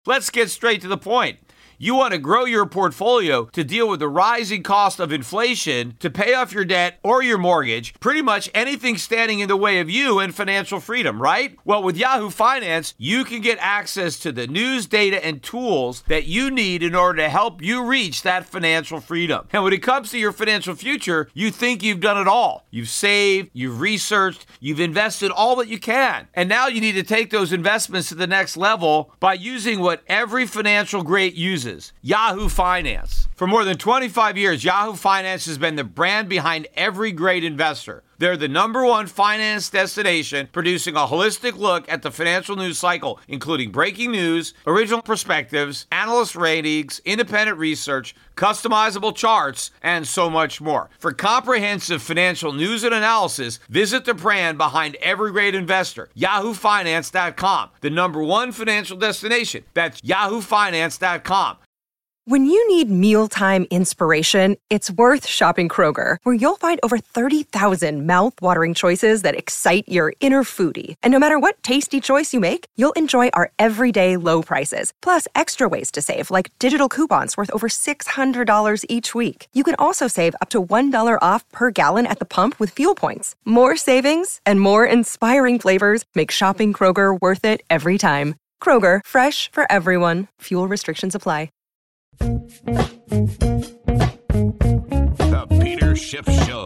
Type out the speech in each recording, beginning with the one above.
Let's get straight to the point. You want to grow your portfolio to deal with the rising cost of inflation, to pay off your debt or your mortgage, pretty much anything standing in the way of you and financial freedom, right? Well, with Yahoo Finance, you can get access to the news, data, and tools that you need in order to help you reach that financial freedom. And when it comes to your financial future, you think you've done it all. You've saved, you've researched, you've invested all that you can. And now you need to take those investments to the next level by using what every financial great uses. Yahoo Finance. For more than 25 years, Yahoo Finance has been the brand behind every great investor. They're the #1 finance destination, producing a holistic look at the financial news cycle, including breaking news, original perspectives, analyst ratings, independent research, customizable charts, and so much more. For comprehensive financial news and analysis, visit the brand behind every great investor, yahoofinance.com, the #1 financial destination. That's yahoofinance.com. When you need mealtime inspiration, it's worth shopping Kroger, where you'll find over 30,000 mouth-watering choices that excite your inner foodie. And no matter what tasty choice you make, you'll enjoy our everyday low prices, plus extra ways to save, like digital coupons worth over $600 each week. You can also save up to $1 off per gallon at the pump with fuel points. More savings and more inspiring flavors make shopping Kroger worth it every time. Kroger, fresh for everyone. Fuel restrictions apply. The Peter Schiff Show.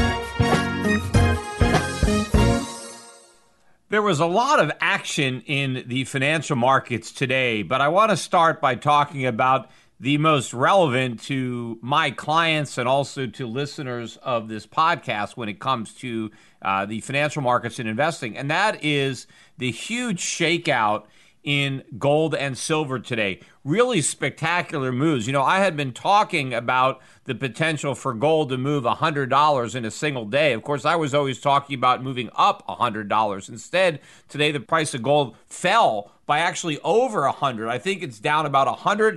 There was a lot of action in the financial markets today, but I want to start by talking about the most relevant to my clients and also to listeners of this podcast when it comes to the financial markets and investing, and that is the huge shakeout in gold and silver today. Really spectacular moves. You know, I had been talking about the potential for gold to move $100 in a single day. Of course, I was always talking about moving up $100. Instead, today the price of gold fell by actually over 100. I think it's down about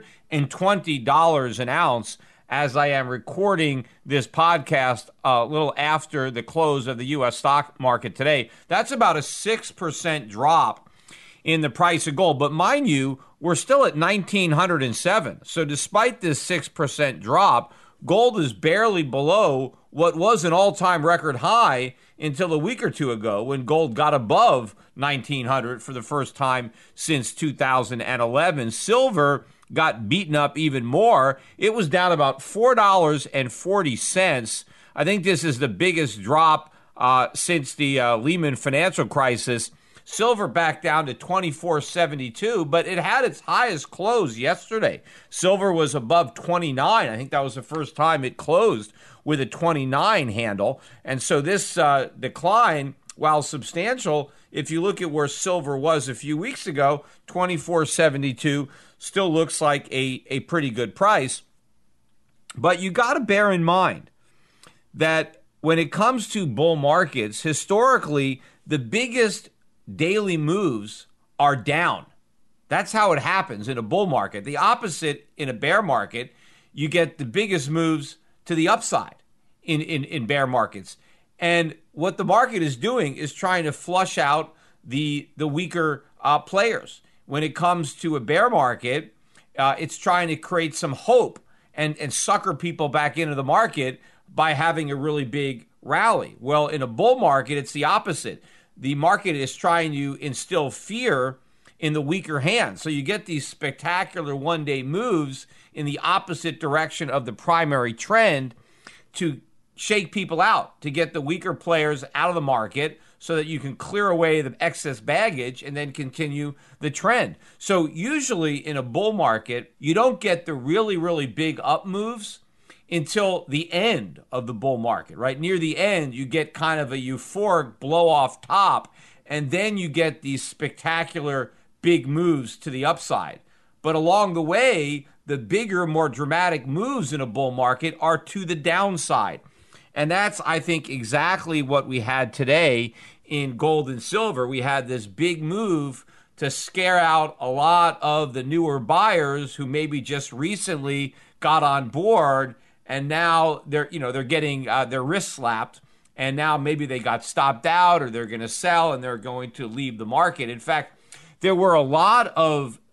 $120 an ounce as I am recording this podcast a little after the close of the U.S. stock market today. That's about a 6% drop in the price of gold. But mind you, we're still at 1,907. So despite this 6% drop, gold is barely below what was an all-time record high until a week or two ago when gold got above 1,900 for the first time since 2011. Silver got beaten up even more. It was down about $4.40. I think this is the biggest drop since the Lehman financial crisis. Silver back down to $24.72, but it had its highest close yesterday. Silver was above 29. I think that was the first time it closed with a 29 handle. And so this decline, while substantial, if you look at where silver was a few weeks ago, $24.72 still looks like a pretty good price. But you got to bear in mind that when it comes to bull markets, historically, the biggest daily moves are down. That's how it happens in a bull market. The opposite in a bear market, you get the biggest moves to the upside in bear markets. And what the market is doing is trying to flush out the weaker players. When it comes to a bear market, it's trying to create some hope and sucker people back into the market by having a really big rally. Well, in a bull market, it's the opposite. The market is trying to instill fear in the weaker hands. So you get these spectacular one-day moves in the opposite direction of the primary trend to shake people out, to get the weaker players out of the market so that you can clear away the excess baggage and then continue the trend. So usually in a bull market, you don't get the really, really big up moves until the end of the bull market, right? Near the end, you get kind of a euphoric blow off top, and then you get these spectacular big moves to the upside. But along the way, the bigger, more dramatic moves in a bull market are to the downside. And that's, I think, exactly what we had today in gold and silver. We had this big move to scare out a lot of the newer buyers who maybe just recently got on board, and now they're getting their wrists slapped, and now maybe they got stopped out or they're going to sell and they're going to leave the market. In fact, there were a lot of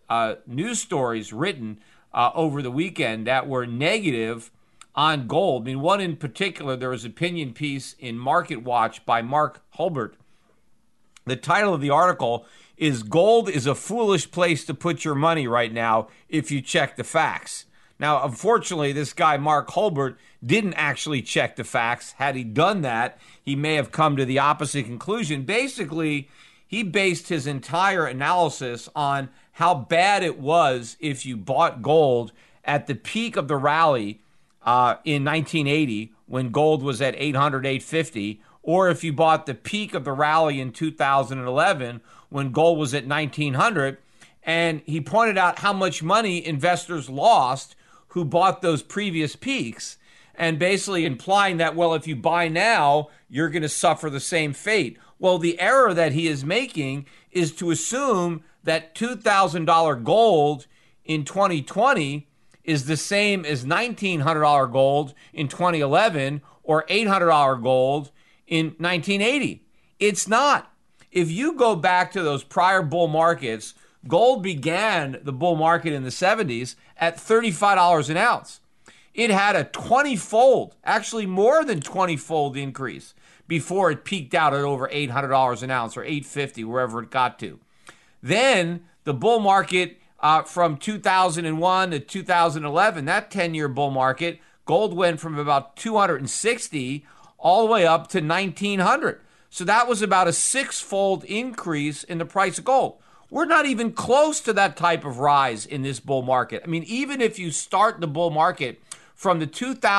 news stories written over the weekend that were negative on gold. I mean, one in particular, there was an opinion piece in Market Watch by Mark Hulbert. The title of the article is "Gold is a Foolish Place to Put Your Money Right Now If You Check the Facts." Now, unfortunately, this guy, Mark Hulbert, didn't actually check the facts. Had he done that, he may have come to the opposite conclusion. Basically, he based his entire analysis on how bad it was if you bought gold at the peak of the rally in 1980 when gold was at 800, 850, or if you bought the peak of the rally in 2011 when gold was at 1900. And he pointed out how much money investors lost who bought those previous peaks, and basically implying that, well, if you buy now, you're going to suffer the same fate. Well, the error that he is making is to assume that $2,000 gold in 2020 is the same as $1,900 gold in 2011 or $800 gold in 1980. It's not. If you go back to those prior bull markets, gold began the bull market in the 70s at $35 an ounce. It had a 20-fold, actually more than 20-fold increase before it peaked out at over $800 an ounce or $850, wherever it got to. Then the bull market from 2001 to 2011, that 10-year bull market, gold went from about 260 all the way up to 1,900. So that was about a 6-fold increase in the price of gold. We're not even close to that type of rise in this bull market. I mean, even if you start the bull market from the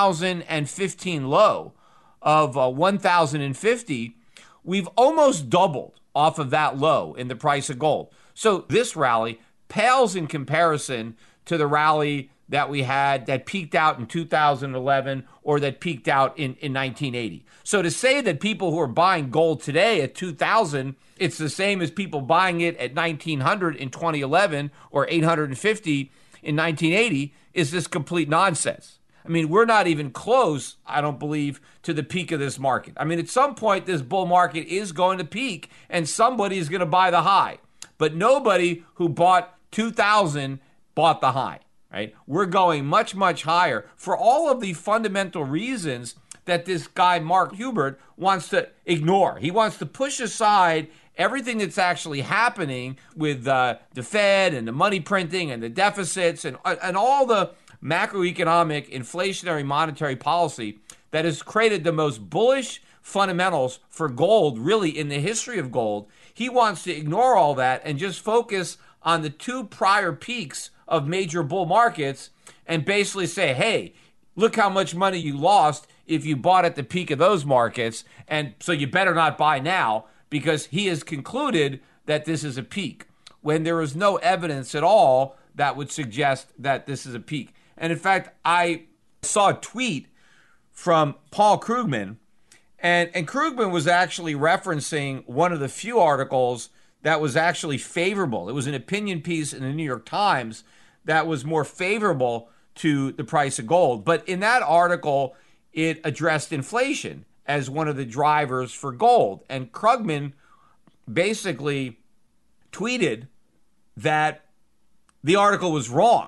2015 low of 1,050, we've almost doubled off of that low in the price of gold. So this rally pales in comparison to the rally that we had that peaked out in 2011 or that peaked out in 1980. So to say that people who are buying gold today at 2,000, it's the same as people buying it at 1,900 in 2011 or 850 in 1980 is just complete nonsense. I mean, we're not even close, I don't believe, to the peak of this market. I mean, at some point, this bull market is going to peak and somebody is going to buy the high. But nobody who bought 2,000 bought the high, right? We're going much, much higher for all of the fundamental reasons that this guy, Mark Hulbert, wants to ignore. He wants to push aside everything that's actually happening with the Fed and the money printing and the deficits and all the macroeconomic inflationary monetary policy that has created the most bullish fundamentals for gold really in the history of gold. He wants to ignore all that and just focus on the two prior peaks of major bull markets and basically say, hey, look how much money you lost if you bought at the peak of those markets, and so you better not buy now, because he has concluded that this is a peak when there is no evidence at all that would suggest that this is a peak. And in fact, I saw a tweet from Paul Krugman, and Krugman was actually referencing one of the few articles that was actually favorable. It was an opinion piece in the New York Times that was more favorable to the price of gold. But in that article, it addressed inflation as one of the drivers for gold. And Krugman basically tweeted that the article was wrong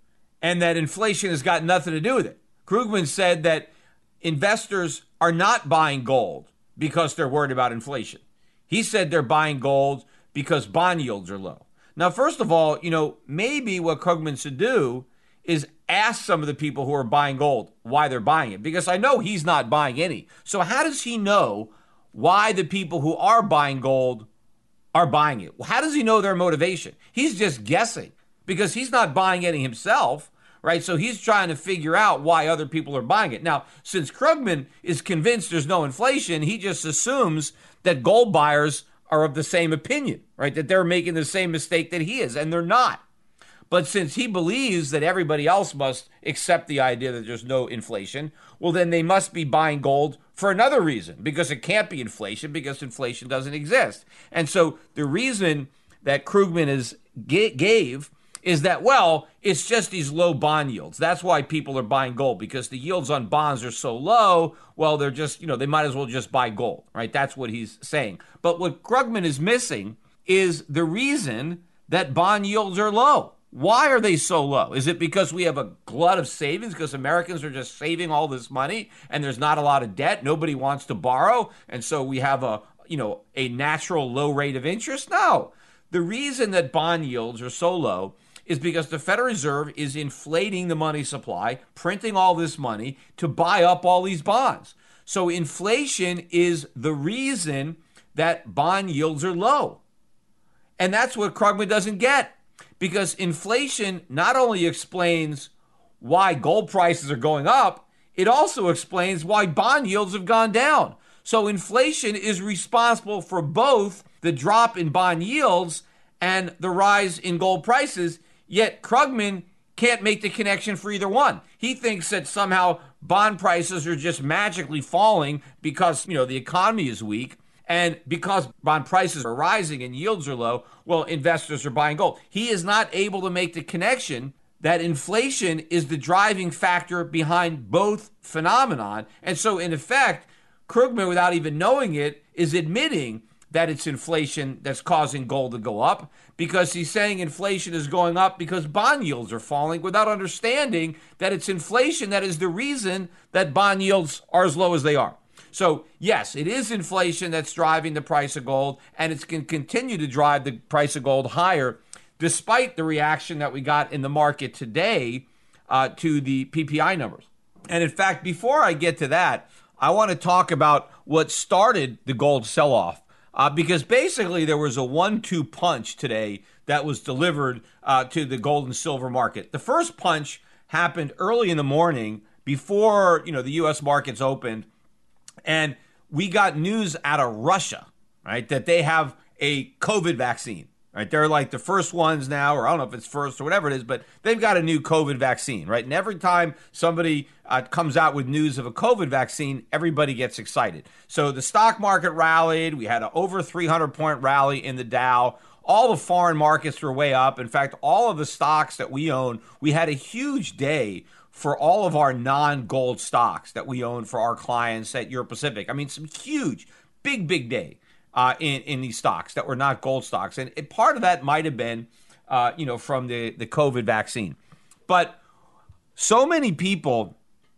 and that inflation has got nothing to do with it. Krugman said that investors are not buying gold because they're worried about inflation. He said they're buying gold because bond yields are low. Now, first of all, maybe what Krugman should do is ask some of the people who are buying gold why they're buying it, because I know he's not buying any. So how does he know why the people who are buying gold are buying it? How does he know their motivation? He's just guessing because he's not buying any himself, right? So he's trying to figure out why other people are buying it. Now, since Krugman is convinced there's no inflation, he just assumes that gold buyers are of the same opinion, right? That they're making the same mistake that he is, and they're not. But since he believes that everybody else must accept the idea that there's no inflation, well, then they must be buying gold for another reason, because it can't be inflation, because inflation doesn't exist. And so the reason that Krugman gave is that, well, it's just these low bond yields. That's why people are buying gold, because the yields on bonds are so low. Well, they're just, they might as well just buy gold, right? That's what he's saying. But what Krugman is missing is the reason that bond yields are low. Why are they so low? Is it because we have a glut of savings because Americans are just saving all this money and there's not a lot of debt? Nobody wants to borrow. And so we have a natural low rate of interest? No. The reason that bond yields are so low is because the Federal Reserve is inflating the money supply, printing all this money to buy up all these bonds. So inflation is the reason that bond yields are low. And that's what Krugman doesn't get, because inflation not only explains why gold prices are going up, it also explains why bond yields have gone down. So inflation is responsible for both the drop in bond yields and the rise in gold prices, yet Krugman can't make the connection for either one. He thinks that somehow bond prices are just magically falling because, the economy is weak. And because bond prices are rising and yields are low, well, investors are buying gold. He is not able to make the connection that inflation is the driving factor behind both phenomenon. And so, in effect, Krugman, without even knowing it, is admitting that it's inflation that's causing gold to go up, because he's saying inflation is going up because bond yields are falling, without understanding that it's inflation that is the reason that bond yields are as low as they are. So, yes, it is inflation that's driving the price of gold, and it's going to continue to drive the price of gold higher, despite the reaction that we got in the market today to the PPI numbers. And in fact, before I get to that, I want to talk about what started the gold sell-off, because basically there was a 1-2 punch today that was delivered to the gold and silver market. The first punch happened early in the morning before the U.S. markets opened. And we got news out of Russia, right, that they have a COVID vaccine, right? They're like the first ones now, or I don't know if it's first or whatever it is, but they've got a new COVID vaccine, right? And every time somebody comes out with news of a COVID vaccine, everybody gets excited. So the stock market rallied. We had an over 300-point rally in the Dow. All the foreign markets were way up. In fact, all of the stocks that we own, we had a huge day for all of our non-gold stocks that we own for our clients at Euro Pacific. I mean, some huge, big day in these stocks that were not gold stocks. And part of that might have been, from the COVID vaccine. But so many people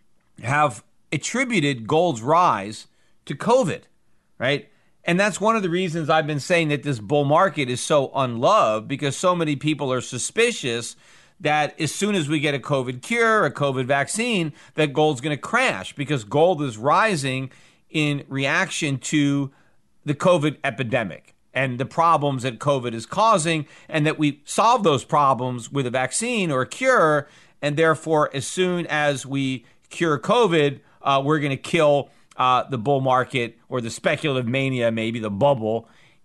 have attributed gold's rise to COVID, right? And that's one of the reasons I've been saying that this bull market is so unloved, because so many people are suspicious that as soon as we get a COVID cure, a COVID vaccine, that gold's going to crash, because gold is rising in reaction to the COVID epidemic and the problems that COVID is causing, and that we solve those problems with a vaccine or a cure. And therefore, as soon as we cure COVID, we're going to kill the bull market, or the speculative mania, maybe the bubble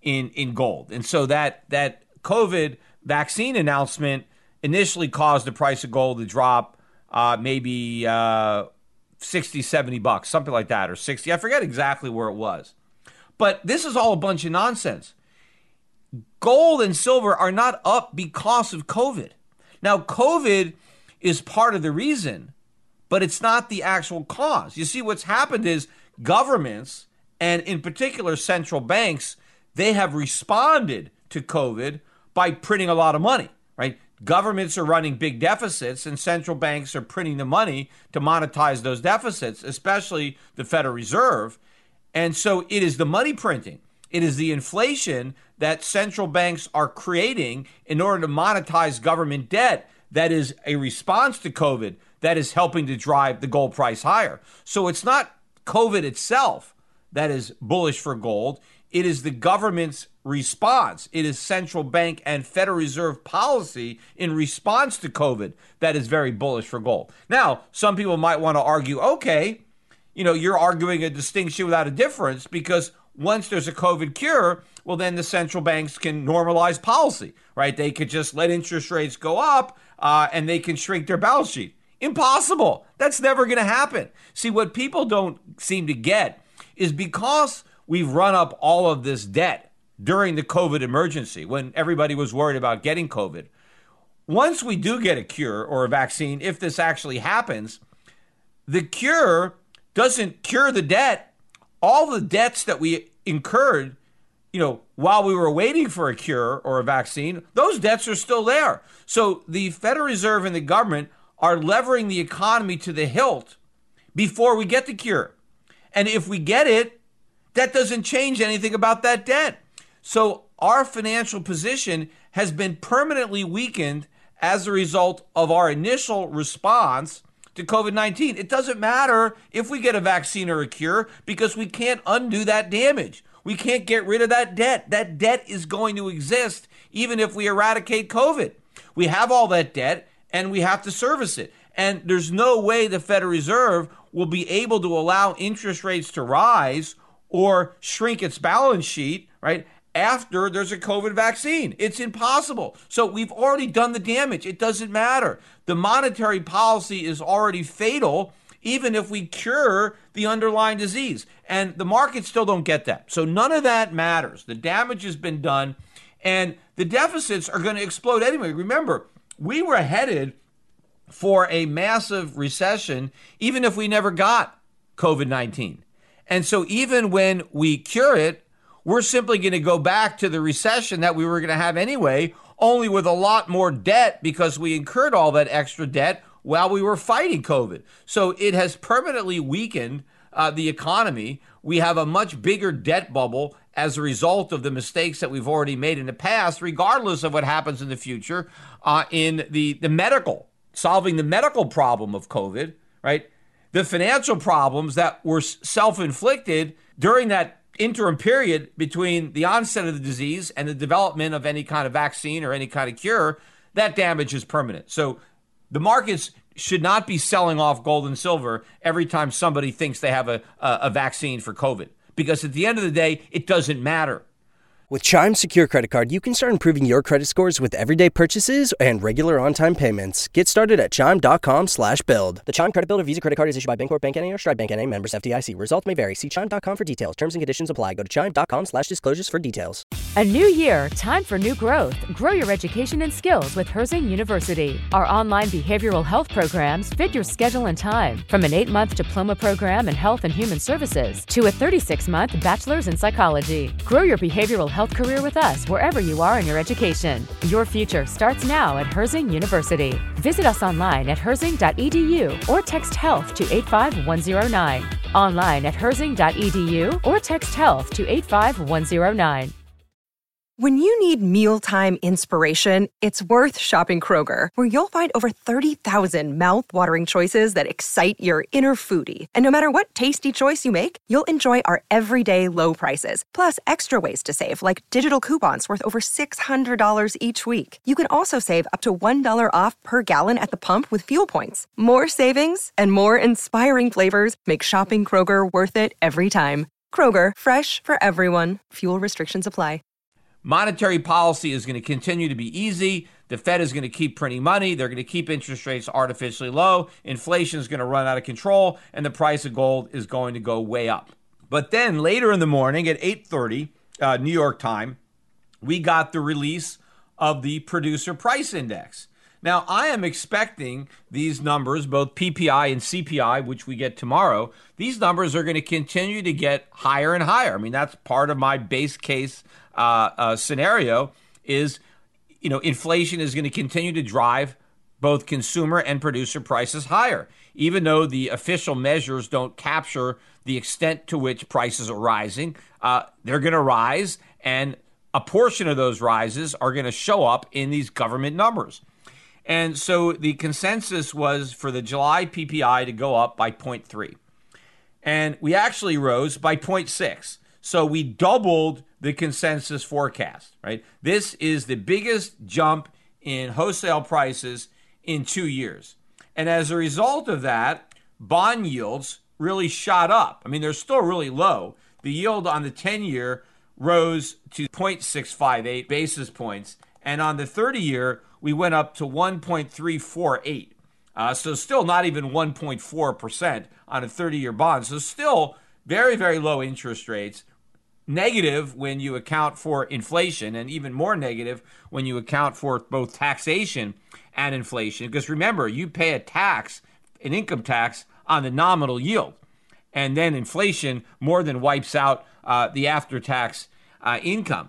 in gold. And so that COVID vaccine announcement initially caused the price of gold to drop maybe $60, $70, something like that, or 60. I forget exactly where it was. But this is all a bunch of nonsense. Gold and silver are not up because of COVID. Now, COVID is part of the reason, but it's not the actual cause. You see, what's happened is governments, and in particular central banks, they have responded to COVID by printing a lot of money, right? Governments are running big deficits, and central banks are printing the money to monetize those deficits, especially the Federal Reserve. And so it is the money printing, it is the inflation that central banks are creating in order to monetize government debt that is a response to COVID that is helping to drive the gold price higher. So it's not COVID itself that is bullish for gold. It is the government's response. It is central bank and Federal Reserve policy in response to COVID that is very bullish for gold. Now, some people might want to argue, okay, you're arguing a distinction without a difference, because once there's a COVID cure, well, then the central banks can normalize policy, right? They could just let interest rates go up and they can shrink their balance sheet. Impossible. That's never going to happen. See, what people don't seem to get is because we've run up all of this debt during the COVID emergency, when everybody was worried about getting COVID. Once we do get a cure or a vaccine, if this actually happens, the cure doesn't cure the debt. All the debts that we incurred while we were waiting for a cure or a vaccine, those debts are still there. So the Federal Reserve and the government are levering the economy to the hilt before we get the cure. And if we get it, that doesn't change anything about that debt. So our financial position has been permanently weakened as a result of our initial response to COVID-19. It doesn't matter if we get a vaccine or a cure because we can't undo that damage. We can't get rid of that debt. That debt is going to exist even if we eradicate COVID. We have all that debt and we have to service it. And there's no way the Federal Reserve will be able to allow interest rates to rise or shrink its balance sheet, right, after there's a COVID vaccine. It's impossible. So we've already done the damage. It doesn't matter. The monetary policy is already fatal, even if we cure the underlying disease. And the markets still don't get that. So none of that matters. The damage has been done, and the deficits are going to explode anyway. Remember, we were headed for a massive recession, even if we never got COVID-19. And so even when we cure it, we're simply going to go back to the recession that we were going to have anyway, only with a lot more debt because we incurred all that extra debt while we were fighting COVID. So it has permanently weakened the economy. We have a much bigger debt bubble as a result of the mistakes that we've already made in the past, regardless of what happens in the future in the medical, solving the medical problem of COVID, right? The financial problems that were self-inflicted during that interim period between the onset of the disease and the development of any kind of vaccine or any kind of cure, that damage is permanent. So the markets should not be selling off gold and silver every time somebody thinks they have a vaccine for COVID, because at the end of the day, it doesn't matter. With Chime Secure Credit Card, you can start improving your credit scores with everyday purchases and regular on-time payments. Get started at Chime.com/build. The Chime Credit Builder Visa Credit Card is issued by Bancorp Bank N.A. or Stride Bank N.A. Members FDIC. Results may vary. See Chime.com for details. Terms and conditions apply. Go to Chime.com/disclosures for details. A new year, time for new growth. Grow your education and skills with Herzing University. Our online behavioral health programs fit your schedule and time. From an 8-month diploma program in health and human services to a 36-month bachelor's in psychology. Grow your behavioral health career with us wherever you are in your education. Your future starts now at Herzing University. Visit us online at herzing.edu or text health to 85109. Online at herzing.edu or text health to 85109. When you need mealtime inspiration, it's worth shopping Kroger, where you'll find over 30,000 mouth-watering choices that excite your inner foodie. And no matter what tasty choice you make, you'll enjoy our everyday low prices, plus extra ways to save, like digital coupons worth over $600 each week. You can also save up to $1 off per gallon at the pump with fuel points. More savings and more inspiring flavors make shopping Kroger worth it every time. Kroger, fresh for everyone. Fuel restrictions apply. Monetary policy is going to continue to be easy. The Fed is going to keep printing money. They're going to keep interest rates artificially low. Inflation is going to run out of control, and the price of gold is going to go way up. But then later in the morning at 8:30 New York time, we got the release of the Producer Price Index. Now, I am expecting these numbers, both PPI and CPI, which we get tomorrow, these numbers are going to continue to get higher and higher. I mean, that's part of my base case scenario is, inflation is going to continue to drive both consumer and producer prices higher, even though the official measures don't capture the extent to which prices are rising. They're going to rise, and a portion of those rises are going to show up in these government numbers. And so the consensus was for the July PPI to go up by 0.3. And we actually rose by 0.6. So we doubled the consensus forecast, right? This is the biggest jump in wholesale prices in 2 years. And as a result of that, bond yields really shot up. I mean, they're still really low. The yield on the 10-year rose to 0.658 basis points. And on the 30-year, we went up to 1.348. So still not even 1.4% on a 30-year bond. So still very, very low interest rates. Negative when you account for inflation, and even more negative when you account for both taxation and inflation. Because remember, you pay a tax, an income tax, on the nominal yield. And then inflation more than wipes out the after-tax income.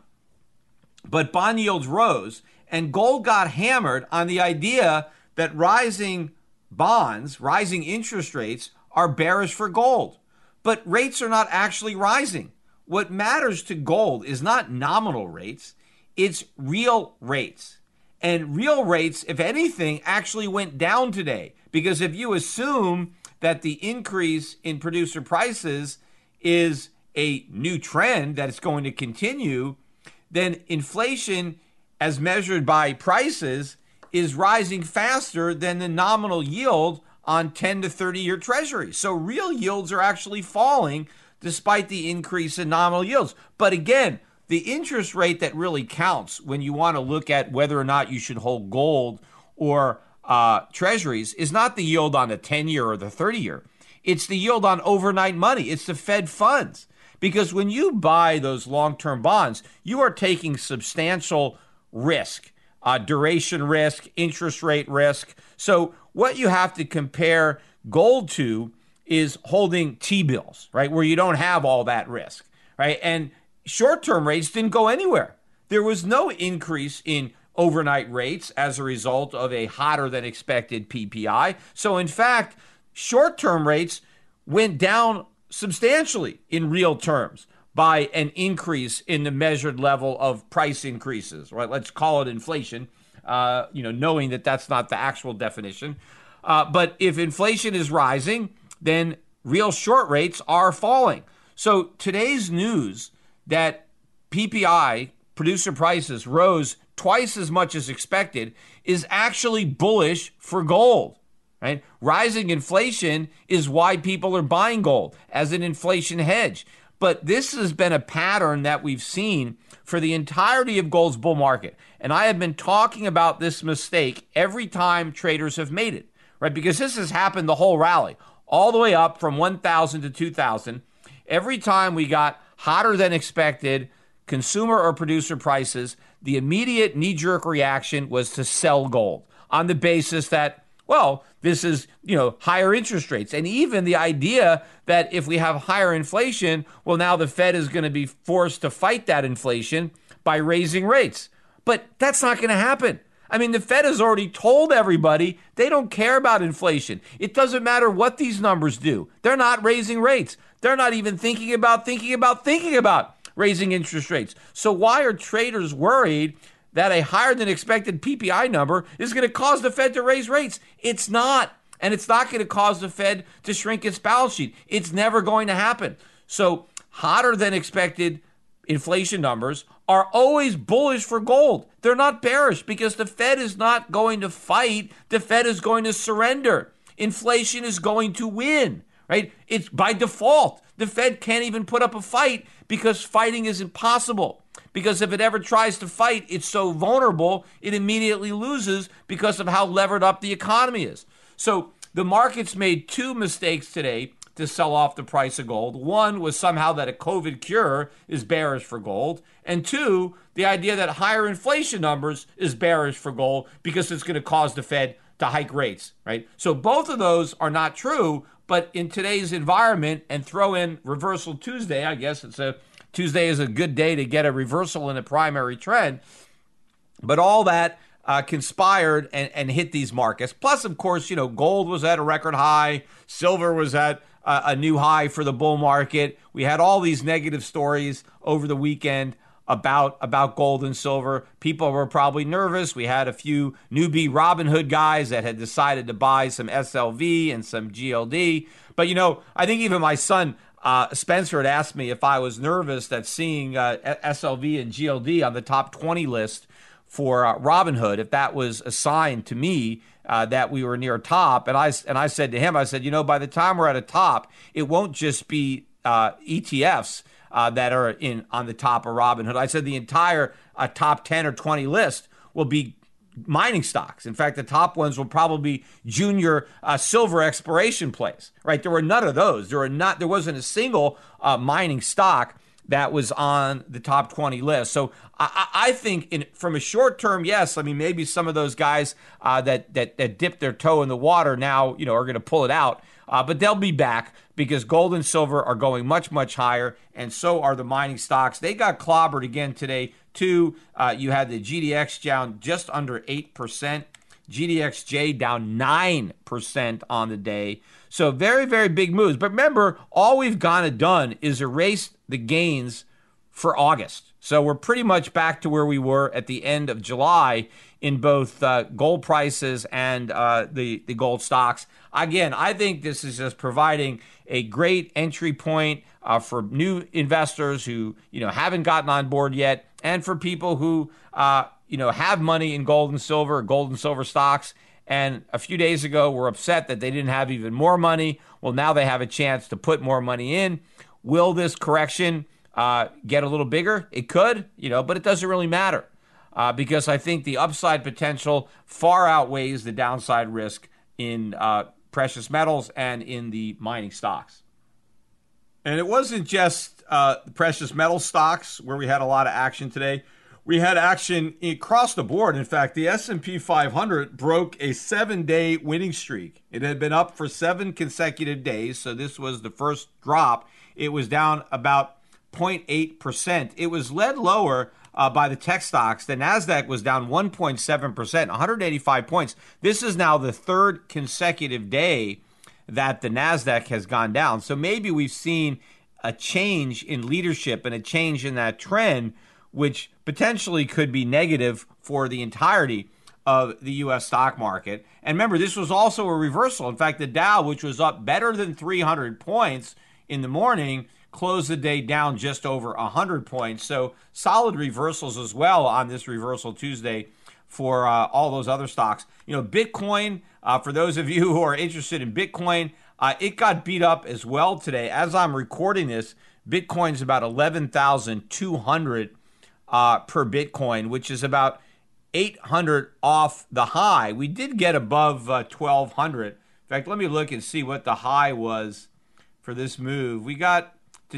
But bond yields rose, and gold got hammered on the idea that rising bonds, rising interest rates are bearish for gold. But rates are not actually rising. What matters to gold is not nominal rates, it's real rates. And real rates, if anything, actually went down today. Because if you assume that the increase in producer prices is a new trend that is going to continue, then inflation, as measured by prices, is rising faster than the nominal yield on 10 to 30-year treasuries. So real yields are actually falling despite the increase in nominal yields. But again, the interest rate that really counts when you want to look at whether or not you should hold gold or treasuries is not the yield on the 10-year or the 30-year. It's the yield on overnight money. It's the Fed funds. Because when you buy those long-term bonds, you are taking substantial risk, duration risk, interest rate risk. So what you have to compare gold to is holding T-bills, right, where you don't have all that risk, right? And short-term rates didn't go anywhere. There was no increase in overnight rates as a result of a hotter than expected PPI. So in fact, short-term rates went down substantially in real terms by an increase in the measured level of price increases, right? Let's call it inflation, knowing that that's not the actual definition. But if inflation is rising, then real short rates are falling. So today's news that PPI, producer prices, rose twice as much as expected is actually bullish for gold. Right? Rising inflation is why people are buying gold as an inflation hedge. But this has been a pattern that we've seen for the entirety of gold's bull market. And I have been talking about this mistake every time traders have made it, right? Because this has happened the whole rally, all the way up from 1,000 to 2,000. Every time we got hotter than expected consumer or producer prices, the immediate knee-jerk reaction was to sell gold on the basis that, well, this is, higher interest rates. And even the idea that if we have higher inflation, well, now the Fed is going to be forced to fight that inflation by raising rates. But that's not going to happen. I mean, the Fed has already told everybody they don't care about inflation. It doesn't matter what these numbers do. They're not raising rates. They're not even thinking about raising interest rates. So why are traders worried that a higher than expected PPI number is going to cause the Fed to raise rates? It's not. And it's not going to cause the Fed to shrink its balance sheet. It's never going to happen. So hotter than expected inflation numbers are always bullish for gold. They're not bearish because the Fed is not going to fight. The Fed is going to surrender. Inflation is going to win, right? It's by default. The Fed can't even put up a fight because fighting is impossible. Because if it ever tries to fight, it's so vulnerable, it immediately loses because of how levered up the economy is. So the markets made two mistakes today to sell off the price of gold. One was somehow that a COVID cure is bearish for gold. And two, the idea that higher inflation numbers is bearish for gold because it's going to cause the Fed to hike rates, right? So both of those are not true, but in today's environment, and throw in reversal Tuesday, I guess Tuesday is a good day to get a reversal in a primary trend. But all that conspired and hit these markets. Plus, of course, gold was at a record high. Silver was at a new high for the bull market. We had all these negative stories over the weekend about gold and silver. People were probably nervous. We had a few newbie Robinhood guys that had decided to buy some SLV and some GLD. But, I think even my son, Spencer, had asked me if I was nervous that seeing SLV and GLD on the top 20 list for Robinhood, if that was a sign to me that we were near top. And I said to him, by the time we're at a top, it won't just be ETFs that are on the top of Robinhood. I said the entire top 10 or 20 list will be mining stocks. In fact, the top ones will probably be junior silver exploration plays, right? There were none of those. There wasn't a single mining stock that was on the top 20 list. So I think from a short term, yes, I mean, maybe some of those guys that dipped their toe in the water now, are going to pull it out. But they'll be back because gold and silver are going much, much higher, and so are the mining stocks. They got clobbered again today, too. You had the GDX down just under 8%. GDXJ down 9% on the day. So very, very big moves. But remember, all we've kind of done is erase the gains for August. So we're pretty much back to where we were at the end of July in both gold prices and the gold stocks. Again, I think this is just providing a great entry point for new investors who haven't gotten on board yet, and for people who have money in gold and silver stocks, and a few days ago were upset that they didn't have even more money. Well, now they have a chance to put more money in. Will this correction get a little bigger? It could, but it doesn't really matter because I think the upside potential far outweighs the downside risk in precious metals and in the mining stocks. And it wasn't just the precious metal stocks where we had a lot of action today. We had action across the board. In fact, the S&P 500 broke a 7-day winning streak. It had been up for 7 consecutive days, so this was the first drop. It was down about 0.8%. It was led lower by the tech stocks. The NASDAQ was down 1.7%, 185 points. This is now the third consecutive day that the NASDAQ has gone down. So maybe we've seen a change in leadership and a change in that trend, which potentially could be negative for the entirety of the U.S. stock market. And remember, this was also a reversal. In fact, the Dow, which was up better than 300 points in the morning, closed the day down just over 100 points. So solid reversals as well on this reversal Tuesday for all those other stocks. Bitcoin, for those of you who are interested in Bitcoin, it got beat up as well today. As I'm recording this, Bitcoin's about 11,200 per Bitcoin, which is about 800 off the high. We did get above 1,200. In fact, let me look and see what the high was for this move. We got to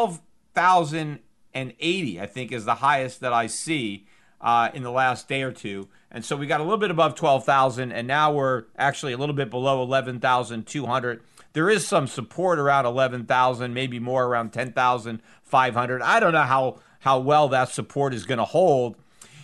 12,080, I think, is the highest that I see in the last day or two. And so we got a little bit above 12,000, and now we're actually a little bit below 11,200. There is some support around 11,000, maybe more around 10,500. I don't know how well that support is going to hold.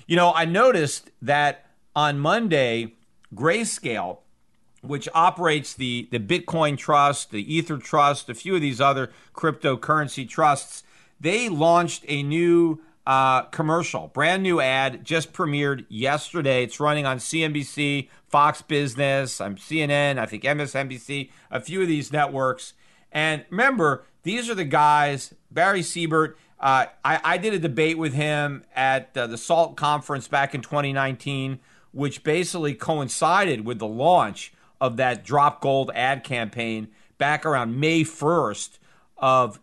I noticed that on Monday, Grayscale, which operates the Bitcoin Trust, the Ether Trust, a few of these other cryptocurrency trusts, they launched a new commercial, brand new ad, just premiered yesterday. It's running on CNBC, Fox Business, CNN, I think MSNBC, a few of these networks. And remember, these are the guys, Barry Siebert. I did a debate with him at the SALT conference back in 2019, which basically coincided with the launch of that Drop Gold ad campaign back around May 1st of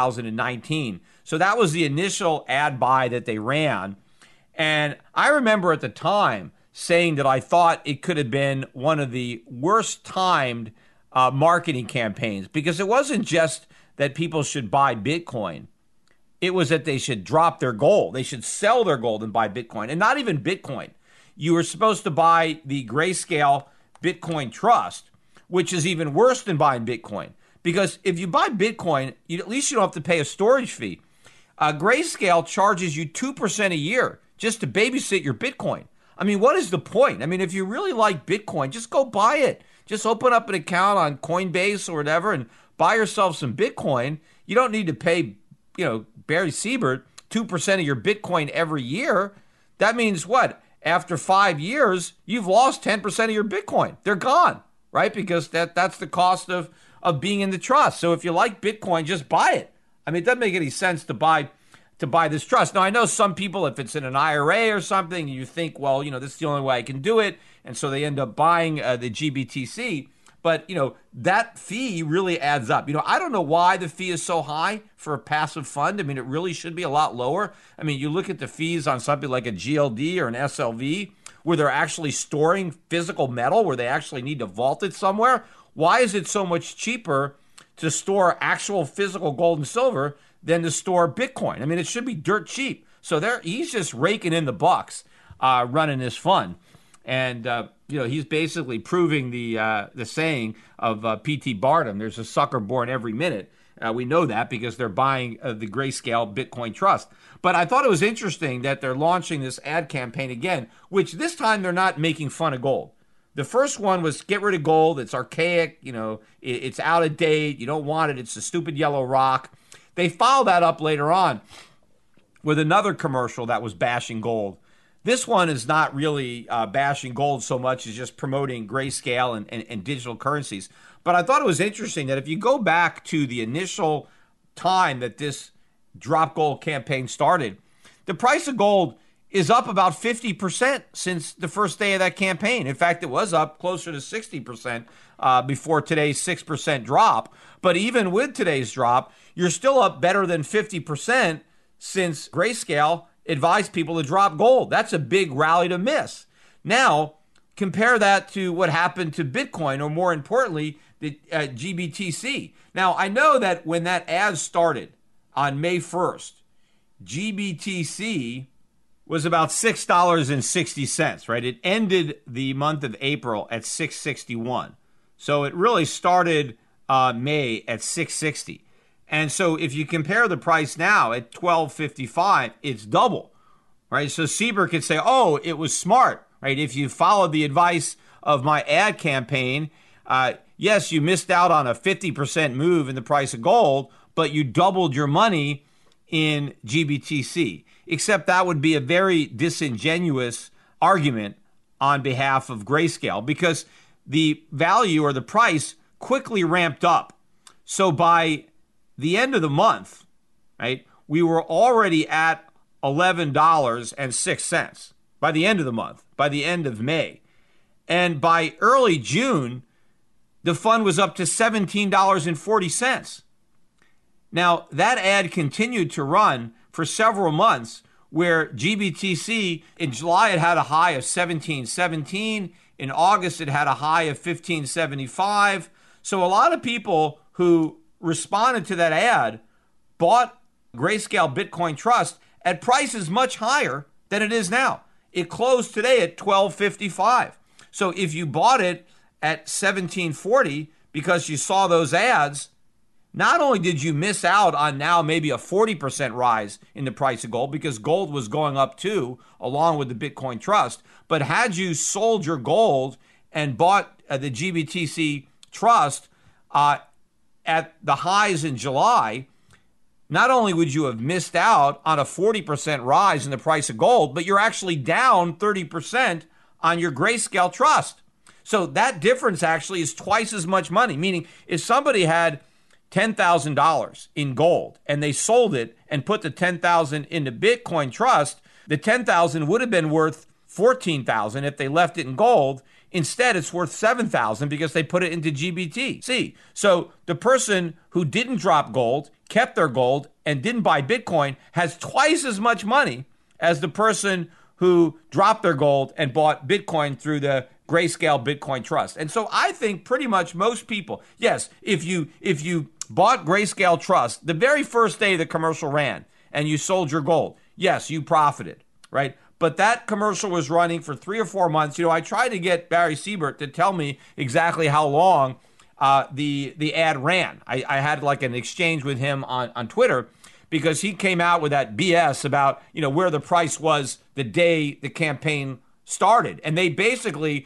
2019. So that was the initial ad buy that they ran. And I remember at the time saying that I thought it could have been one of the worst timed marketing campaigns, because it wasn't just that people should buy Bitcoin. It was that they should drop their gold. They should sell their gold and buy Bitcoin, and not even Bitcoin. You were supposed to buy the Grayscale Bitcoin Trust, which is even worse than buying Bitcoin. Because if you buy Bitcoin, at least you don't have to pay a storage fee. Grayscale charges you 2% a year just to babysit your Bitcoin. I mean, what is the point? I mean, if you really like Bitcoin, just go buy it. Just open up an account on Coinbase or whatever and buy yourself some Bitcoin. You don't need to pay, Barry Siebert 2% of your Bitcoin every year. That means what? After 5 years, you've lost 10% of your Bitcoin. They're gone, right? Because that's the cost of being in the trust. So if you like Bitcoin, just buy it. I mean, it doesn't make any sense to buy this trust. Now, I know some people, if it's in an IRA or something, you think, well, this is the only way I can do it. And so they end up buying the GBTC. But, that fee really adds up. I don't know why the fee is so high for a passive fund. I mean, it really should be a lot lower. I mean, you look at the fees on something like a GLD or an SLV, where they're actually storing physical metal, where they actually need to vault it somewhere. Why is it so much cheaper to store actual physical gold and silver than to store Bitcoin. I mean, it should be dirt cheap. So he's just raking in the bucks running this fund. And, he's basically proving the saying of P.T. Barnum, there's a sucker born every minute. We know that because they're buying the Grayscale Bitcoin Trust. But I thought it was interesting that they're launching this ad campaign again, which this time they're not making fun of gold. The first one was get rid of gold. It's archaic. It's out of date. You don't want it. It's a stupid yellow rock. They followed that up later on with another commercial that was bashing gold. This one is not really bashing gold so much as just promoting Grayscale and digital currencies. But I thought it was interesting that if you go back to the initial time that this Drop Gold campaign started, the price of gold is up about 50% since the first day of that campaign. In fact, it was up closer to 60% before today's 6% drop. But even with today's drop, you're still up better than 50% since Grayscale advised people to drop gold. That's a big rally to miss. Now, compare that to what happened to Bitcoin, or more importantly, the GBTC. Now, I know that when that ad started on May 1st, GBTC was about $6.60, right? It ended the month of April at $6.61. So it really started May at $6.60. And so if you compare the price now at $12.55, it's double, right? So Sieber could say, oh, it was smart, right? If you followed the advice of my ad campaign, yes, you missed out on a 50% move in the price of gold, but you doubled your money in GBTC. Except that would be a very disingenuous argument on behalf of Grayscale, because the value or the price quickly ramped up. So by the end of the month, right, we were already at $11.06 by the end of the month, by the end of May. And by early June, the fund was up to $17.40. Now, that ad continued to run for several months, where GBTC in July it had a high of 17.17. In August, it had a high of 15.75. So a lot of people who responded to that ad bought Grayscale Bitcoin Trust at prices much higher than it is now. It closed today at $12.55. So if you bought it at $17.40 because you saw those ads, not only did you miss out on now maybe a 40% rise in the price of gold, because gold was going up too, along with the Bitcoin Trust, but had you sold your gold and bought the GBTC Trust at the highs in July, not only would you have missed out on a 40% rise in the price of gold, but you're actually down 30% on your Grayscale Trust. So that difference actually is twice as much money, meaning if somebody had $10,000 in gold and they sold it and put the $10,000 into Bitcoin Trust, the $10,000 would have been worth $14,000 if they left it in gold. Instead, it's worth $7,000 because they put it into GBTC. So the person who didn't drop gold, kept their gold, and didn't buy Bitcoin has twice as much money as the person who dropped their gold and bought Bitcoin through the Grayscale Bitcoin Trust. And so I think pretty much most people, yes, if you bought Grayscale Trust the very first day the commercial ran and you sold your gold, yes, you profited, right? But that commercial was running for 3 or 4 months. I tried to get Barry Siebert to tell me exactly how long the ad ran. I had like an exchange with him on Twitter, because he came out with that BS about, where the price was the day the campaign started. And they basically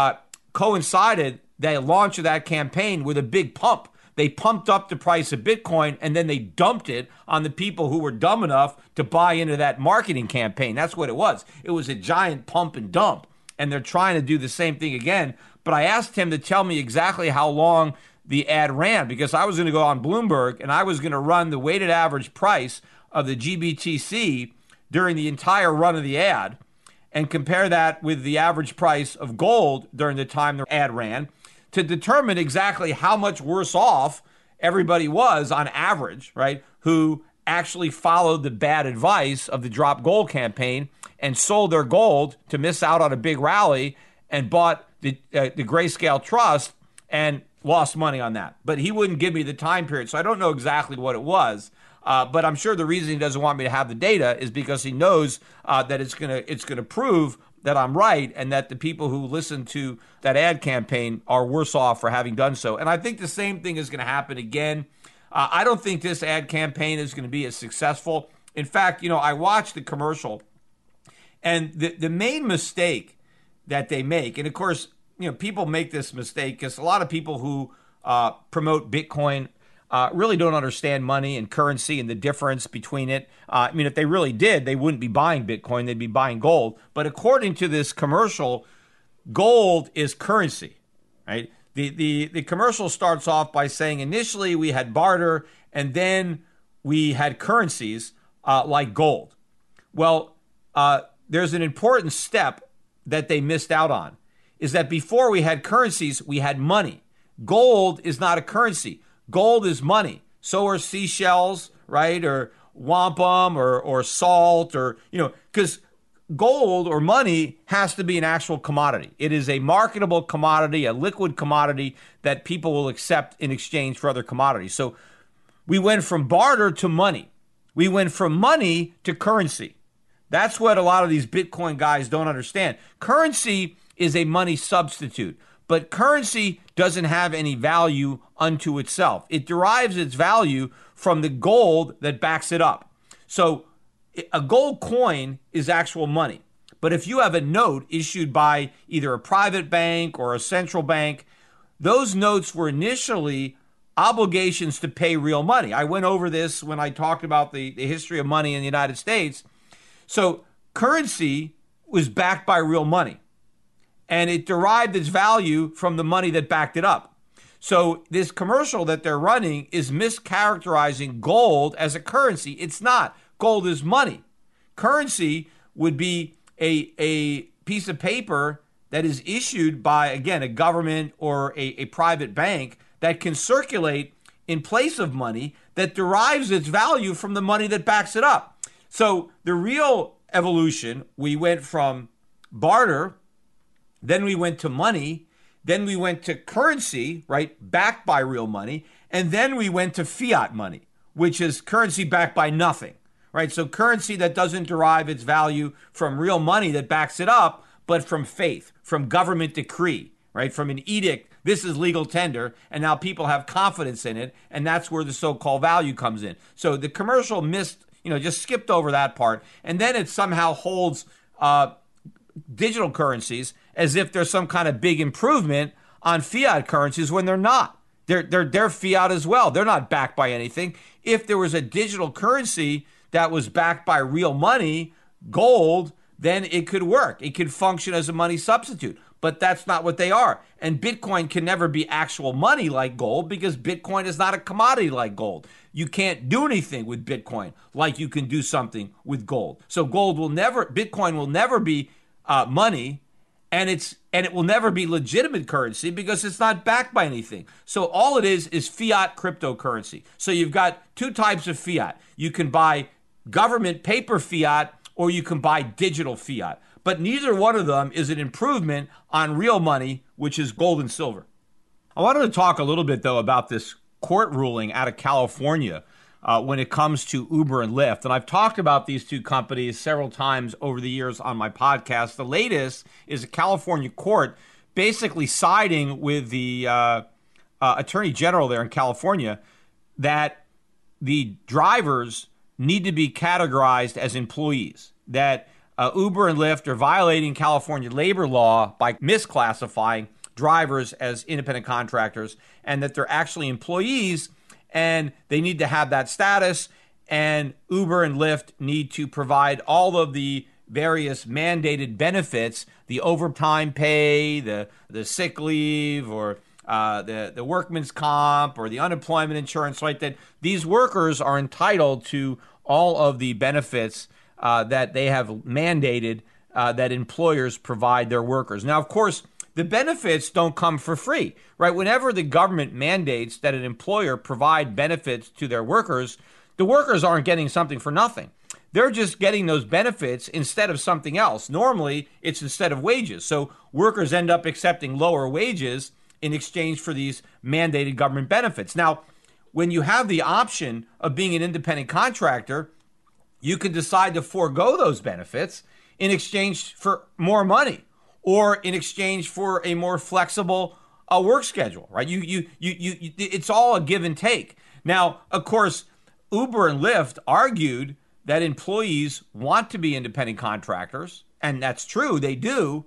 coincided the launch of that campaign with a big pump. They pumped up the price of Bitcoin and then they dumped it on the people who were dumb enough to buy into that marketing campaign. That's what it was. It was a giant pump and dump. And they're trying to do the same thing again. But I asked him to tell me exactly how long the ad ran, because I was going to go on Bloomberg and I was going to run the weighted average price of the GBTC during the entire run of the ad and compare that with the average price of gold during the time the ad ran, to determine exactly how much worse off everybody was on average, right, who actually followed the bad advice of the Drop Gold campaign and sold their gold to miss out on a big rally and bought the Grayscale Trust and lost money on that. But he wouldn't give me the time period, so I don't know exactly what it was. But I'm sure the reason he doesn't want me to have the data is because he knows that it's gonna prove that I'm right, and that the people who listen to that ad campaign are worse off for having done so. And I think the same thing is going to happen again. I don't think this ad campaign is going to be as successful. In fact, I watched the commercial, and the main mistake that they make, and of course, people make this mistake because a lot of people who promote Bitcoin really don't understand money and currency and the difference between it. If they really did, they wouldn't be buying Bitcoin, they'd be buying gold. But according to this commercial, gold is currency, right? The commercial starts off by saying initially we had barter and then we had currencies like gold. Well, there's an important step that they missed out on, is that before we had currencies, we had money. Gold is not a currency. Gold is money. So are seashells, right? Or wampum or salt, or, because gold or money has to be an actual commodity. It is a marketable commodity, a liquid commodity that people will accept in exchange for other commodities. So we went from barter to money. We went from money to currency. That's what a lot of these Bitcoin guys don't understand. Currency is a money substitute. But currency doesn't have any value unto itself. It derives its value from the gold that backs it up. So a gold coin is actual money. But if you have a note issued by either a private bank or a central bank, those notes were initially obligations to pay real money. I went over this when I talked about the history of money in the United States. So currency was backed by real money, and it derived its value from the money that backed it up. So this commercial that they're running is mischaracterizing gold as a currency. It's not. Gold is money. Currency would be a piece of paper that is issued by, again, a government or a private bank that can circulate in place of money that derives its value from the money that backs it up. So the real evolution, we went from barter, then we went to money, then we went to currency, right, backed by real money, and then we went to fiat money, which is currency backed by nothing, right? So currency that doesn't derive its value from real money that backs it up, but from faith, from government decree, right, from an edict. This is legal tender, and now people have confidence in it, and that's where the so-called value comes in. So the commercial missed, just skipped over that part, and then it somehow holds digital currencies as if there's some kind of big improvement on fiat currencies when they're not. They're fiat as well. They're not backed by anything. If there was a digital currency that was backed by real money, gold, then it could work. It could function as a money substitute. But that's not what they are. And Bitcoin can never be actual money like gold because Bitcoin is not a commodity like gold. You can't do anything with Bitcoin like you can do something with gold. So Bitcoin will never be money, and it will never be legitimate currency because it's not backed by anything. So all it is fiat cryptocurrency. So you've got two types of fiat. You can buy government paper fiat or you can buy digital fiat. But neither one of them is an improvement on real money, which is gold and silver. I wanted to talk a little bit, though, about this court ruling out of California when it comes to Uber and Lyft. And I've talked about these two companies several times over the years on my podcast. The latest is a California court basically siding with the attorney general there in California that the drivers need to be categorized as employees, that Uber and Lyft are violating California labor law by misclassifying drivers as independent contractors, and that they're actually employees and they need to have that status, and Uber and Lyft need to provide all of the various mandated benefits, the overtime pay, the sick leave, or the workman's comp, or the unemployment insurance, right? That these workers are entitled to all of the benefits that they have mandated that employers provide their workers. Now, of course, the benefits don't come for free, right? Whenever the government mandates that an employer provide benefits to their workers, the workers aren't getting something for nothing. They're just getting those benefits instead of something else. Normally, it's instead of wages. So workers end up accepting lower wages in exchange for these mandated government benefits. Now, when you have the option of being an independent contractor, you can decide to forego those benefits in exchange for more money or in exchange for a more flexible work schedule, right? It's all a give and take. Now, of course, Uber and Lyft argued that employees want to be independent contractors, and that's true, they do,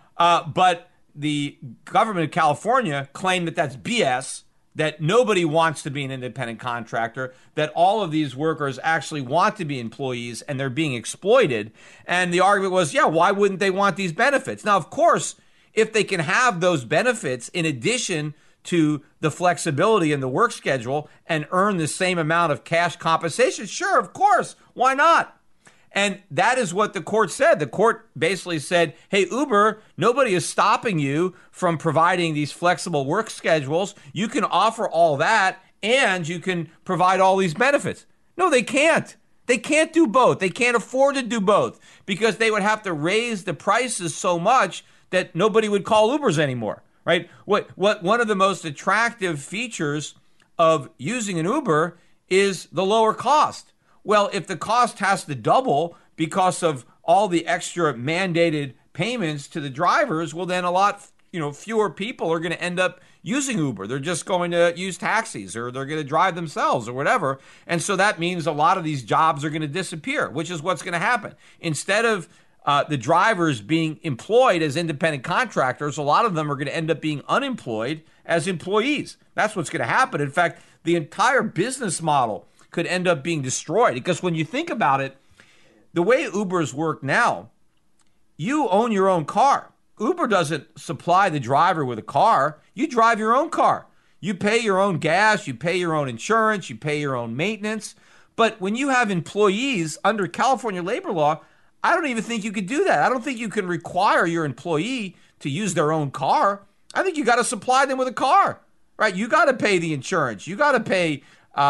but the government of California claimed that that's BS, that nobody wants to be an independent contractor, that all of these workers actually want to be employees and they're being exploited. And the argument was, yeah, why wouldn't they want these benefits? Now, of course, if they can have those benefits in addition to the flexibility in the work schedule and earn the same amount of cash compensation, sure, of course, why not? And that is what the court said. The court basically said, hey, Uber, nobody is stopping you from providing these flexible work schedules. You can offer all that and you can provide all these benefits. No, they can't. They can't do both. They can't afford to do both because they would have to raise the prices so much that nobody would call Ubers anymore, right? What one of the most attractive features of using an Uber is the lower cost. Well, if the cost has to double because of all the extra mandated payments to the drivers, well, then a lot, fewer people are going to end up using Uber. They're just going to use taxis or they're going to drive themselves or whatever. And so that means a lot of these jobs are going to disappear, which is what's going to happen. Instead of the drivers being employed as independent contractors, a lot of them are going to end up being unemployed as employees. That's what's going to happen. In fact, the entire business model could end up being destroyed because when you think about it, the way Ubers work now, you own your own car. Uber doesn't supply the driver with a car. You drive your own car. You pay your own gas, you pay your own insurance, you pay your own maintenance. But when you have employees under California labor law, I don't even think you could do that. I don't think you can require your employee to use their own car. I think you got to supply them with a car, right? You got to pay the insurance. You got to pay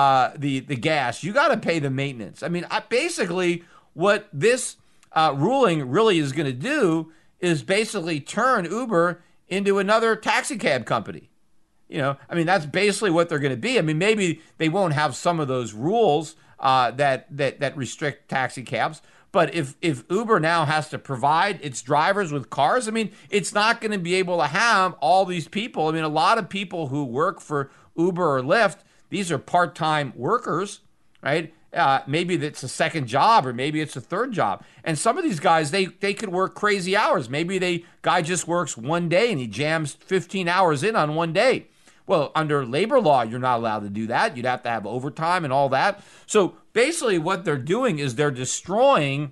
the gas. You got to pay the maintenance. I mean, basically what this ruling really is going to do is basically turn Uber into another taxi cab company. That's basically what they're going to be. I mean, maybe they won't have some of those rules that restrict taxi cabs. But if Uber now has to provide its drivers with cars, I mean, it's not going to be able to have all these people. I mean, a lot of people who work for Uber or Lyft, these are part-time workers, right? Maybe it's a second job or maybe it's a third job. And some of these guys, they could work crazy hours. Maybe the guy just works one day and he jams 15 hours in on one day. Well, under labor law, you're not allowed to do that. You'd have to have overtime and all that. So basically what they're doing is they're destroying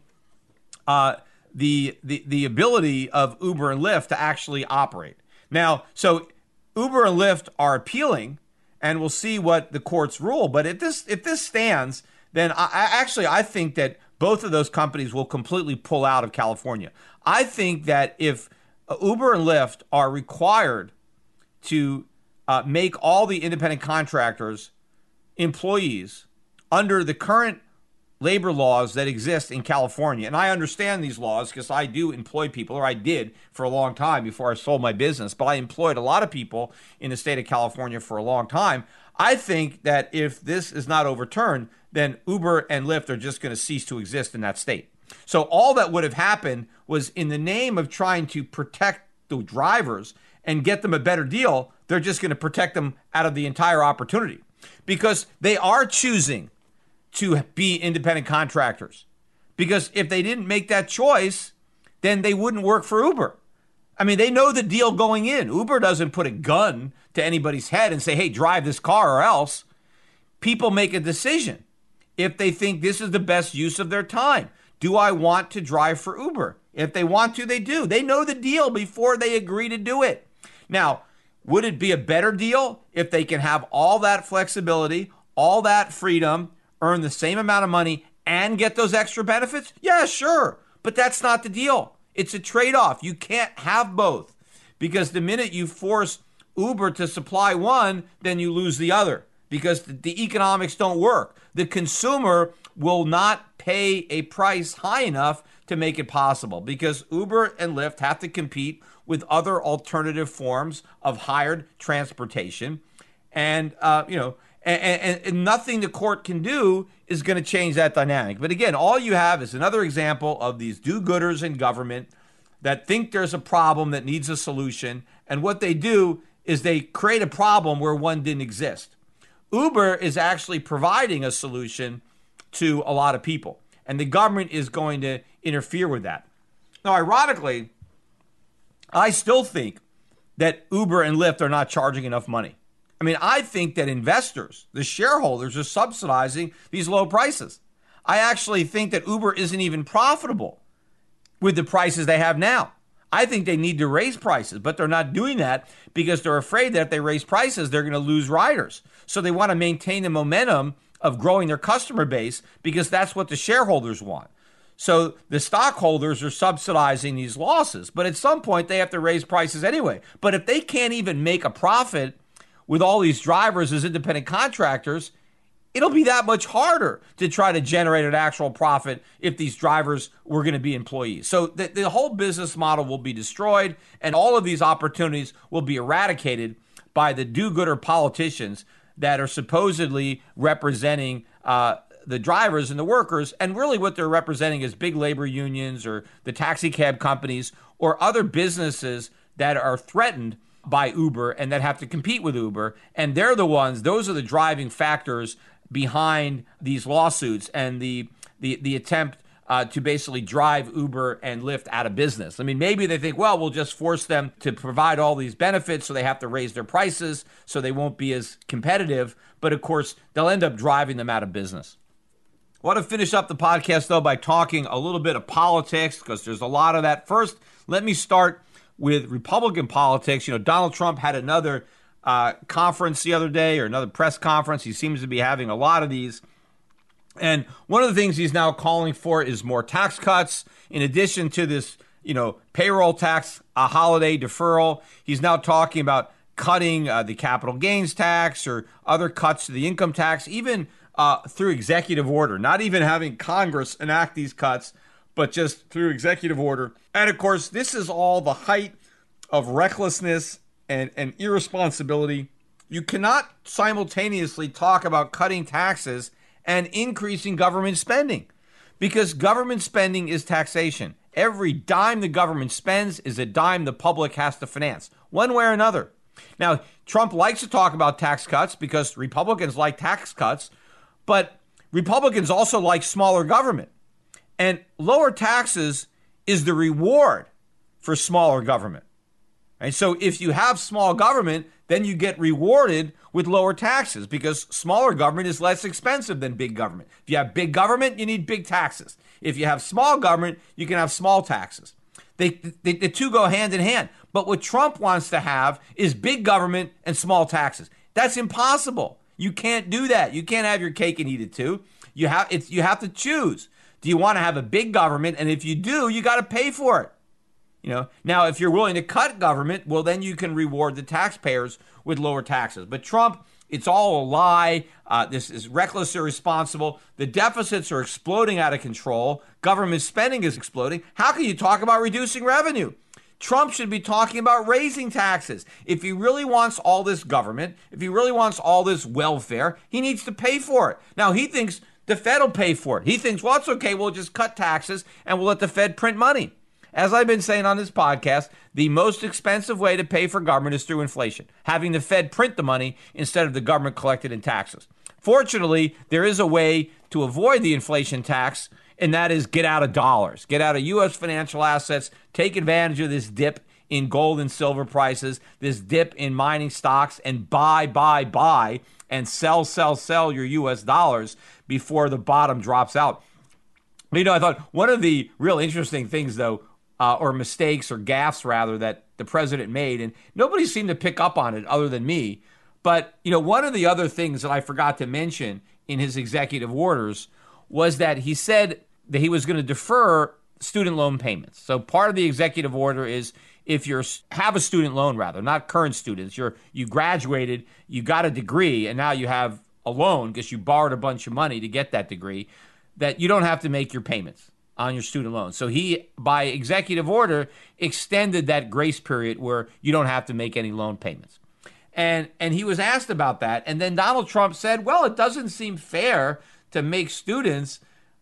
the ability of Uber and Lyft to actually operate. Now, so Uber and Lyft are appealing, and we'll see what the courts rule. But if this stands, then I think that both of those companies will completely pull out of California. I think that if Uber and Lyft are required to make all the independent contractors employees under the current labor laws that exist in California. And I understand these laws because I do employ people, or I did for a long time before I sold my business, but I employed a lot of people in the state of California for a long time. I think that if this is not overturned, then Uber and Lyft are just going to cease to exist in that state. So all that would have happened was, in the name of trying to protect the drivers and get them a better deal, they're just going to protect them out of the entire opportunity because they are choosing to be independent contractors. Because if they didn't make that choice, then they wouldn't work for Uber. I mean, they know the deal going in. Uber doesn't put a gun to anybody's head and say, hey, drive this car or else. People make a decision if they think this is the best use of their time. Do I want to drive for Uber? If they want to, they do. They know the deal before they agree to do it. Now, would it be a better deal if they can have all that flexibility, all that freedom, earn the same amount of money, and get those extra benefits? Yeah, sure. But that's not the deal. It's a trade-off. You can't have both. Because the minute you force Uber to supply one, then you lose the other. Because the economics don't work. The consumer will not pay a price high enough to make it possible. Because Uber and Lyft have to compete with other alternative forms of hired transportation. And, And nothing the court can do is going to change that dynamic. But again, all you have is another example of these do-gooders in government that think there's a problem that needs a solution. And what they do is they create a problem where one didn't exist. Uber is actually providing a solution to a lot of people, and the government is going to interfere with that. Now, ironically, I still think that Uber and Lyft are not charging enough money. I mean, I think that investors, the shareholders, are subsidizing these low prices. I actually think that Uber isn't even profitable with the prices they have now. I think they need to raise prices, but they're not doing that because they're afraid that if they raise prices, they're going to lose riders. So they want to maintain the momentum of growing their customer base because that's what the shareholders want. So the stockholders are subsidizing these losses, but at some point they have to raise prices anyway. But if they can't even make a profit with all these drivers as independent contractors, it'll be that much harder to try to generate an actual profit if these drivers were going to be employees. So the whole business model will be destroyed, and all of these opportunities will be eradicated by the do-gooder politicians that are supposedly representing the drivers and the workers. And really what they're representing is big labor unions or the taxi cab companies or other businesses that are threatened by Uber and that have to compete with Uber. And they're the ones, those are the driving factors behind these lawsuits and the attempt to basically drive Uber and Lyft out of business. I mean, maybe they think, well, we'll just force them to provide all these benefits so they have to raise their prices so they won't be as competitive. But of course, they'll end up driving them out of business. I want to finish up the podcast, though, by talking a little bit of politics because there's a lot of that. First, let me start with Republican politics. You know, Donald Trump had another conference the other day, or another press conference. He seems to be having a lot of these. And one of the things he's now calling for is more tax cuts. In addition to this, payroll tax, a holiday deferral, he's now talking about cutting the capital gains tax or other cuts to the income tax, even through executive order, not even having Congress enact these cuts, but just through executive order. And of course, this is all the height of recklessness and irresponsibility. You cannot simultaneously talk about cutting taxes and increasing government spending, because government spending is taxation. Every dime the government spends is a dime the public has to finance, one way or another. Now, Trump likes to talk about tax cuts because Republicans like tax cuts, but Republicans also like smaller government. And lower taxes is the reward for smaller government. And so if you have small government, then you get rewarded with lower taxes because smaller government is less expensive than big government. If you have big government, you need big taxes. If you have small government, you can have small taxes. The two go hand in hand. But what Trump wants to have is big government and small taxes. That's impossible. You can't do that. You can't have your cake and eat it too. You have to choose. Do you want to have a big government? And if you do, you got to pay for it. Now, if you're willing to cut government, well, then you can reward the taxpayers with lower taxes. But Trump, it's all a lie. This is reckless, irresponsible. The deficits are exploding out of control. Government spending is exploding. How can you talk about reducing revenue? Trump should be talking about raising taxes. If he really wants all this government, if he really wants all this welfare, he needs to pay for it. Now, he thinks the Fed will pay for it. He thinks, well, it's okay. We'll just cut taxes and we'll let the Fed print money. As I've been saying on this podcast, the most expensive way to pay for government is through inflation, having the Fed print the money instead of the government collected in taxes. Fortunately, there is a way to avoid the inflation tax, and that is get out of dollars, get out of U.S. financial assets, take advantage of this dip in gold and silver prices, this dip in mining stocks, and buy, and sell your U.S. dollars before the bottom drops out. I thought one of the real interesting things, though, or mistakes or gaffes, rather, that the president made, and nobody seemed to pick up on it other than me. But, one of the other things that I forgot to mention in his executive orders was that he said that he was going to defer student loan payments. So part of the executive order is if you have a student loan, rather, not current students, you graduated, you got a degree, and now you have a loan because you borrowed a bunch of money to get that degree, that you don't have to make your payments on your student loan. So he, by executive order, extended that grace period where you don't have to make any loan payments. And he was asked about that. And then Donald Trump said, well, it doesn't seem fair to make students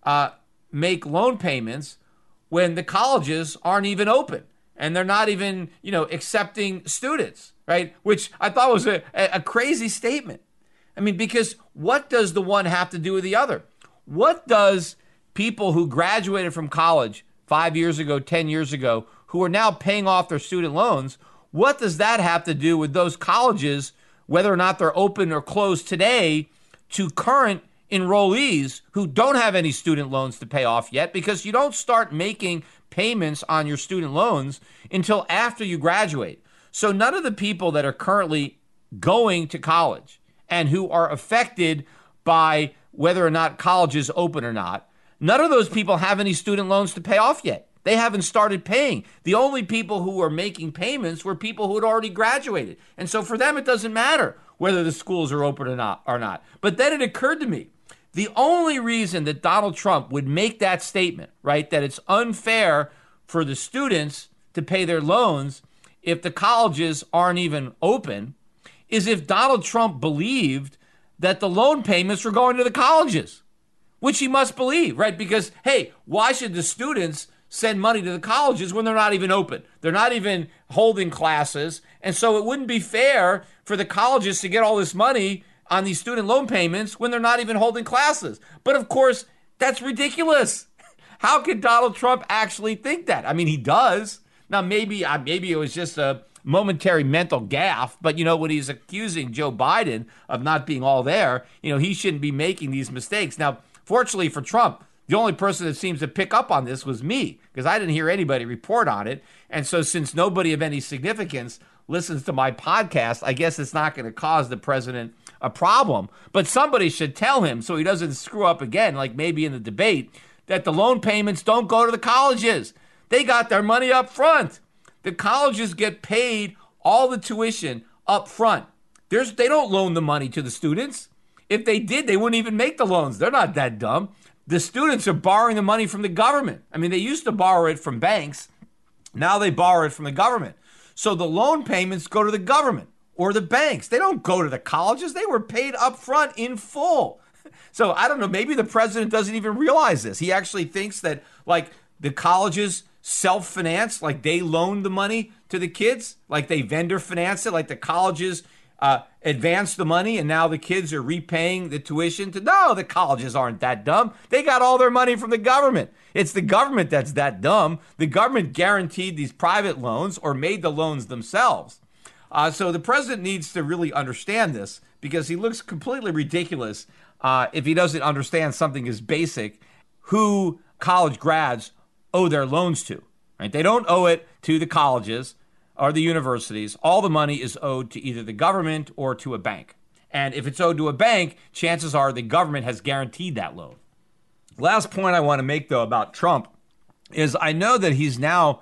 make loan payments when the colleges aren't even open and they're not even, accepting students, right? Which I thought was a crazy statement. I mean, because what does the one have to do with the other? What does people who graduated from college 5 years ago, 10 years ago, who are now paying off their student loans, what does that have to do with those colleges, whether or not they're open or closed today, to current enrollees who don't have any student loans to pay off yet? Because you don't start making payments on your student loans until after you graduate. So none of the people that are currently going to college and who are affected by whether or not college is open or not, none of those people have any student loans to pay off yet. They haven't started paying. The only people who were making payments were people who had already graduated. And so for them, it doesn't matter whether the schools are open or not. But then it occurred to me, the only reason that Donald Trump would make that statement, right, that it's unfair for the students to pay their loans if the colleges aren't even open, is if Donald Trump believed that the loan payments were going to the colleges, which he must believe, right? Because, hey, why should the students send money to the colleges when they're not even open? They're not even holding classes. And so it wouldn't be fair for the colleges to get all this money on these student loan payments when they're not even holding classes. But of course, that's ridiculous. How could Donald Trump actually think that? I mean, he does. Now, maybe it was just a momentary mental gaffe, but when he's accusing Joe Biden of not being all there, he shouldn't be making these mistakes. Now, fortunately for Trump, the only person that seems to pick up on this was me, because I didn't hear anybody report on it. And so since nobody of any significance listens to my podcast, I guess it's not going to cause the president a problem. But somebody should tell him so he doesn't screw up again, like maybe in the debate, that the loan payments don't go to the colleges. They got their money up front. The colleges get paid all the tuition up front. They don't loan the money to the students. If they did, they wouldn't even make the loans. They're not that dumb. The students are borrowing the money from the government. I mean, they used to borrow it from banks. Now they borrow it from the government. So the loan payments go to the government or the banks. They don't go to the colleges. They were paid up front in full. So I don't know, maybe the president doesn't even realize this. He actually thinks that, like, the colleges self-finance, like they loan the money to the kids, like they vendor finance it, like the colleges advance the money and now the kids are repaying the tuition to. No, the colleges aren't that dumb. They got all their money from the government. It's the government that's that dumb. The government guaranteed these private loans or made the loans themselves. So the president needs to really understand this, because he looks completely ridiculous if he doesn't understand something as basic, who college grads owe their loans to, right? They don't owe it to the colleges or the universities. All the money is owed to either the government or to a bank. And if it's owed to a bank, chances are the government has guaranteed that loan. Last point I want to make, though, about Trump is I know that he's now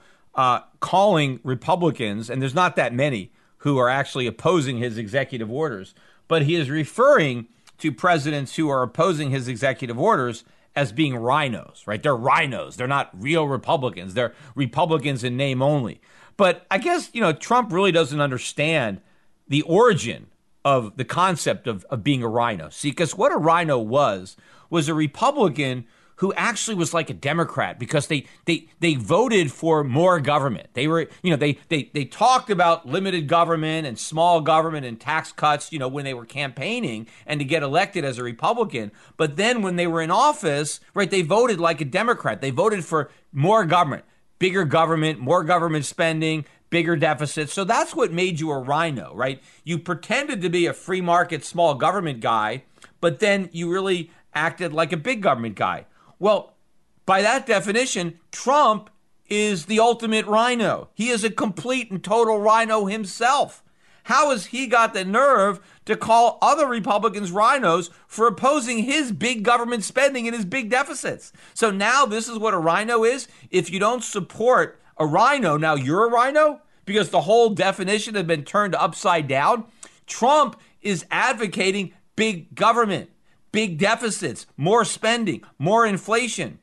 calling Republicans, and there's not that many who are actually opposing his executive orders, but he is referring to presidents who are opposing his executive orders as being rhinos, right? They're rhinos. They're not real Republicans. They're Republicans in name only. But I guess, Trump really doesn't understand the origin of the concept of being a rhino. See, because what a rhino was a Republican who actually was like a Democrat, because they voted for more government. They were, they talked about limited government and small government and tax cuts, when they were campaigning and to get elected as a Republican. But then when they were in office, right, they voted like a Democrat. They voted for more government, bigger government, more government spending, bigger deficits. So that's what made you a rhino, right? You pretended to be a free market, small government guy, but then you really acted like a big government guy. Well, by that definition, Trump is the ultimate rhino. He is a complete and total rhino himself. How has he got the nerve to call other Republicans rhinos for opposing his big government spending and his big deficits? So now this is what a rhino is. If you don't support a rhino, now you're a rhino, because the whole definition has been turned upside down. Trump is advocating big government, big deficits, more spending, more inflation.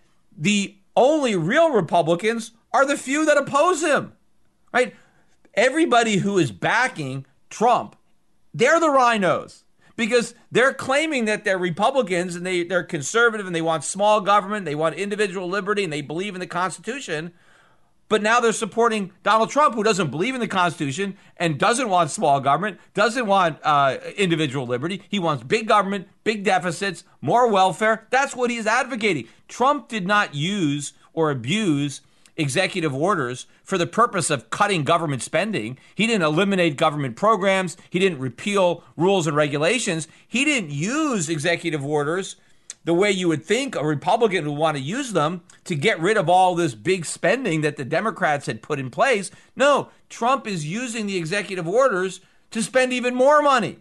The only real Republicans are the few that oppose him, right? Everybody who is backing Trump they're the rhinos. Because they're claiming that they're Republicans and they're conservative and they want small government, they want individual liberty, and they believe in the Constitution. But now they're supporting Donald Trump, who doesn't believe in the Constitution and doesn't want small government, doesn't want individual liberty. He wants big government, big deficits, more welfare. That's what he's advocating. Trump did not use or abuse executive orders for the purpose of cutting government spending. He didn't eliminate government programs. He didn't repeal rules and regulations. He didn't use executive orders the way you would think a Republican would want to use them to get rid of all this big spending that the Democrats had put in place. No, Trump is using the executive orders to spend even more money,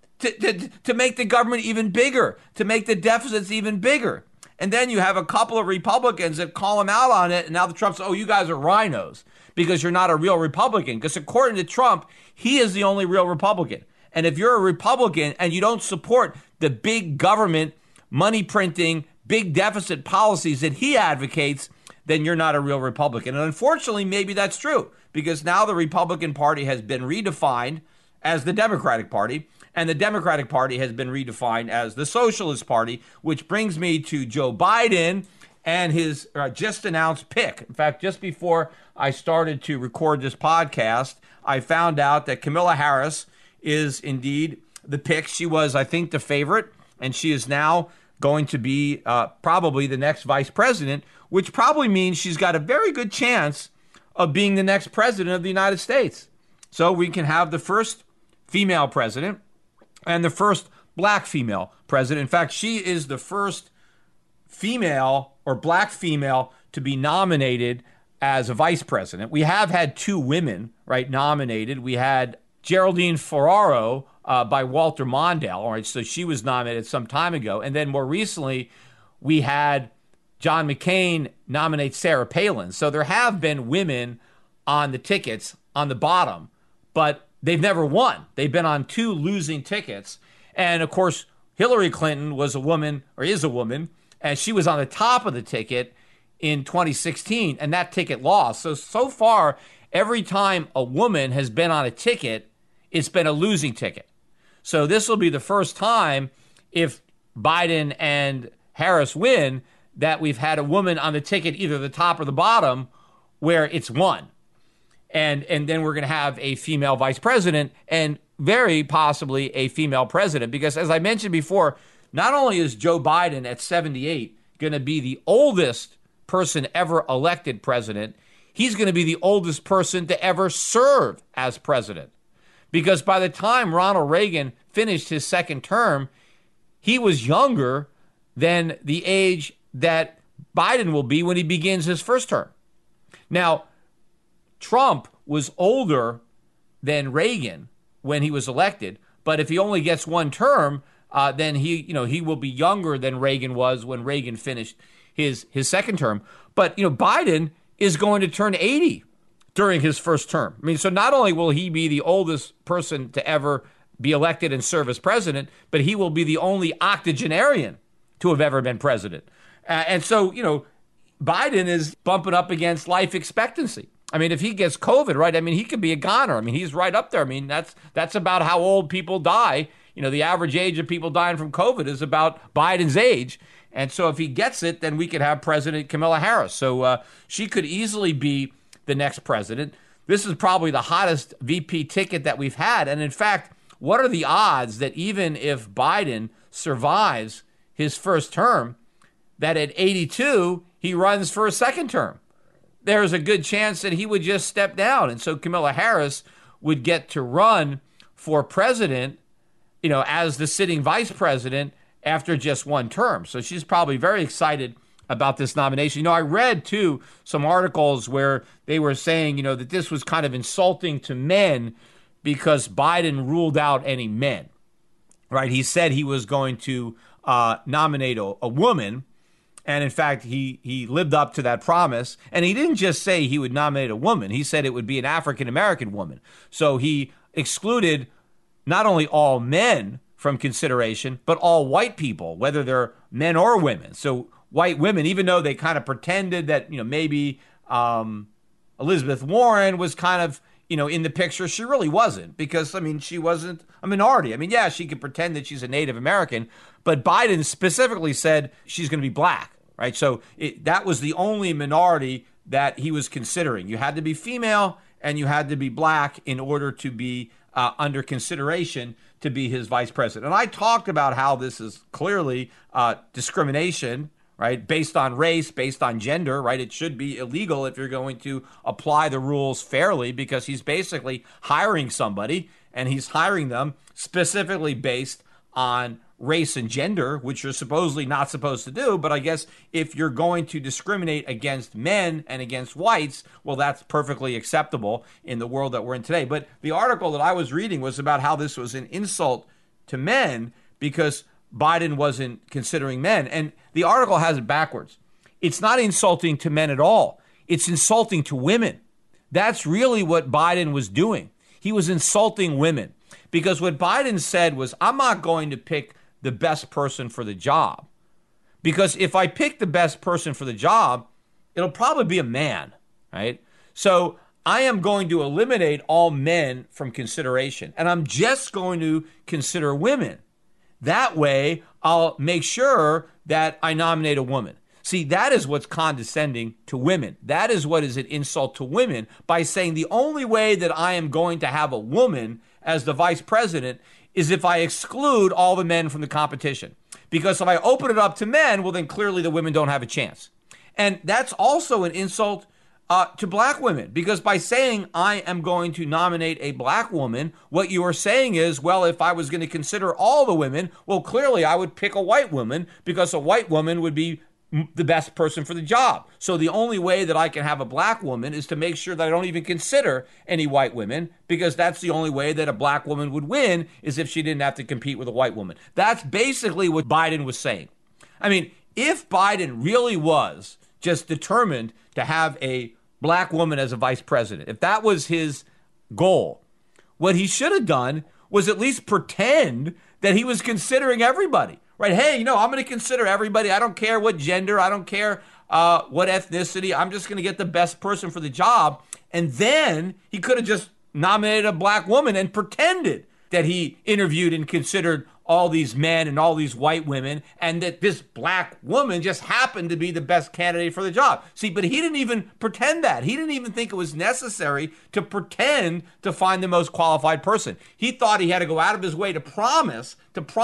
to make the government even bigger, to make the deficits even bigger. And then you have a couple of Republicans that call him out on it. And now the Trump says, oh, you guys are rhinos because you're not a real Republican. Because according to Trump, he is the only real Republican. And if you're a Republican and you don't support the big government, money printing, big deficit policies that he advocates, then you're not a real Republican. And unfortunately, maybe that's true because now the Republican Party has been redefined as the Democratic Party. And the Democratic Party has been redefined as the Socialist Party, which brings me to Joe Biden and his just announced pick. In fact, just before I started to record this podcast, I found out that Kamala Harris is indeed the pick. She was, I think, the favorite, and she is now going to be probably the next vice president, which probably means she's got a very good chance of being the next president of the United States. So we can have the first female president and the first black female president. In fact, she is the first female or black female to be nominated as a vice president. We have had two women, right, nominated. We had Geraldine Ferraro by Walter Mondale, all right, so she was nominated some time ago. And then more recently, we had John McCain nominate Sarah Palin. So there have been women on the tickets on the bottom, but they've never won. They've been on two losing tickets. And of course, Hillary Clinton was a woman, or is a woman, and she was on the top of the ticket in 2016, and that ticket lost. So far, every time a woman has been on a ticket, it's been a losing ticket. So this will be the first time, if Biden and Harris win, that we've had a woman on the ticket, either the top or the bottom, where it's won. And then we're going to have a female vice president and very possibly a female president. Because as I mentioned before, not only is Joe Biden at 78 going to be the oldest person ever elected president, he's going to be the oldest person to ever serve as president. Because by the time Ronald Reagan finished his second term, he was younger than the age that Biden will be when he begins his first term. Now, Trump was older than Reagan when he was elected, but if he only gets one term, then he will be younger than Reagan was when Reagan finished his second term. But Biden is going to turn 80 during his first term. I mean, so not only will he be the oldest person to ever be elected and serve as president, but he will be the only octogenarian to have ever been president. And so, Biden is bumping up against life expectancy. I mean, if he gets COVID, right, I mean, he could be a goner. I mean, he's right up there. I mean, that's about how old people die. The average age of people dying from COVID is about Biden's age. And so if he gets it, then we could have President Kamala Harris. So she could easily be the next president. This is probably the hottest VP ticket that we've had. And in fact, what are the odds that even if Biden survives his first term, that at 82, he runs for a second term? There's a good chance that he would just step down. And so Kamala Harris would get to run for president, as the sitting vice president after just one term. So she's probably very excited about this nomination. I read, too, some articles where they were saying, that this was kind of insulting to men because Biden ruled out any men, right? He said he was going to nominate a woman. And in fact, he lived up to that promise. And he didn't just say he would nominate a woman. He said it would be an African-American woman. So he excluded not only all men from consideration, but all white people, whether they're men or women. So white women, even though they kind of pretended that, maybe Elizabeth Warren was kind of, in the picture, she really wasn't, because, she wasn't a minority. Yeah, she could pretend that she's a Native American, but Biden specifically said she's going to be black, right? So that was the only minority that he was considering. You had to be female and you had to be black in order to be under consideration to be his vice president. And I talked about how this is clearly discrimination, right, based on race, based on gender, right? It should be illegal if you're going to apply the rules fairly, because he's basically hiring somebody, and he's hiring them specifically based on race and gender, which you're supposedly not supposed to do. But I guess if you're going to discriminate against men and against whites, well, that's perfectly acceptable in the world that we're in today. But the article that I was reading was about how this was an insult to men because Biden wasn't considering men. And the article has it backwards. It's not insulting to men at all. It's insulting to women. That's really what Biden was doing. He was insulting women, because what Biden said was, I'm not going to pick the best person for the job, because if I pick the best person for the job, it'll probably be a man, right? So I am going to eliminate all men from consideration, and I'm just going to consider women. That way, I'll make sure that I nominate a woman. See, that is what's condescending to women. That is what is an insult to women, by saying the only way that I am going to have a woman as the vice president is if I exclude all the men from the competition. Because if I open it up to men, well, then clearly the women don't have a chance. And that's also an insult to black women, because by saying I am going to nominate a black woman, what you are saying is, well, if I was going to consider all the women, well, clearly I would pick a white woman, because a white woman would be the best person for the job. So the only way that I can have a black woman is to make sure that I don't even consider any white women, because that's the only way that a black woman would win, is if she didn't have to compete with a white woman. That's basically what Biden was saying. If Biden really was just determined to have a black woman as a vice president, if that was his goal, what he should have done was at least pretend that he was considering everybody, right? Hey, I'm going to consider everybody. I don't care what gender. I don't care what ethnicity. I'm just going to get the best person for the job. And then he could have just nominated a black woman and pretended that he interviewed and considered all these men and all these white women, and that this black woman just happened to be the best candidate for the job. See, but he didn't even pretend that. He didn't even think it was necessary to pretend to find the most qualified person. He thought he had to go out of his way to promise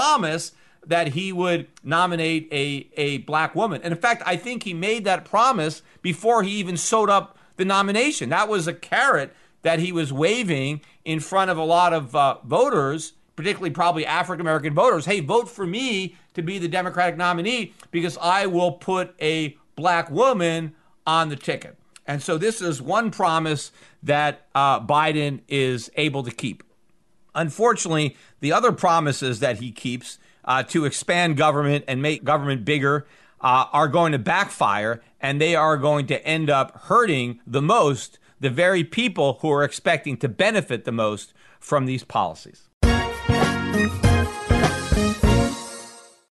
that he would nominate a black woman. And in fact, I think he made that promise before he even sewed up the nomination. That was a carrot that he was waving in front of a lot of voters, particularly probably African-American voters. Hey, vote for me to be the Democratic nominee, because I will put a black woman on the ticket. And so this is one promise that Biden is able to keep. Unfortunately, the other promises that he keeps to expand government and make government bigger are going to backfire, and they are going to end up hurting the most the very people who are expecting to benefit the most from these policies.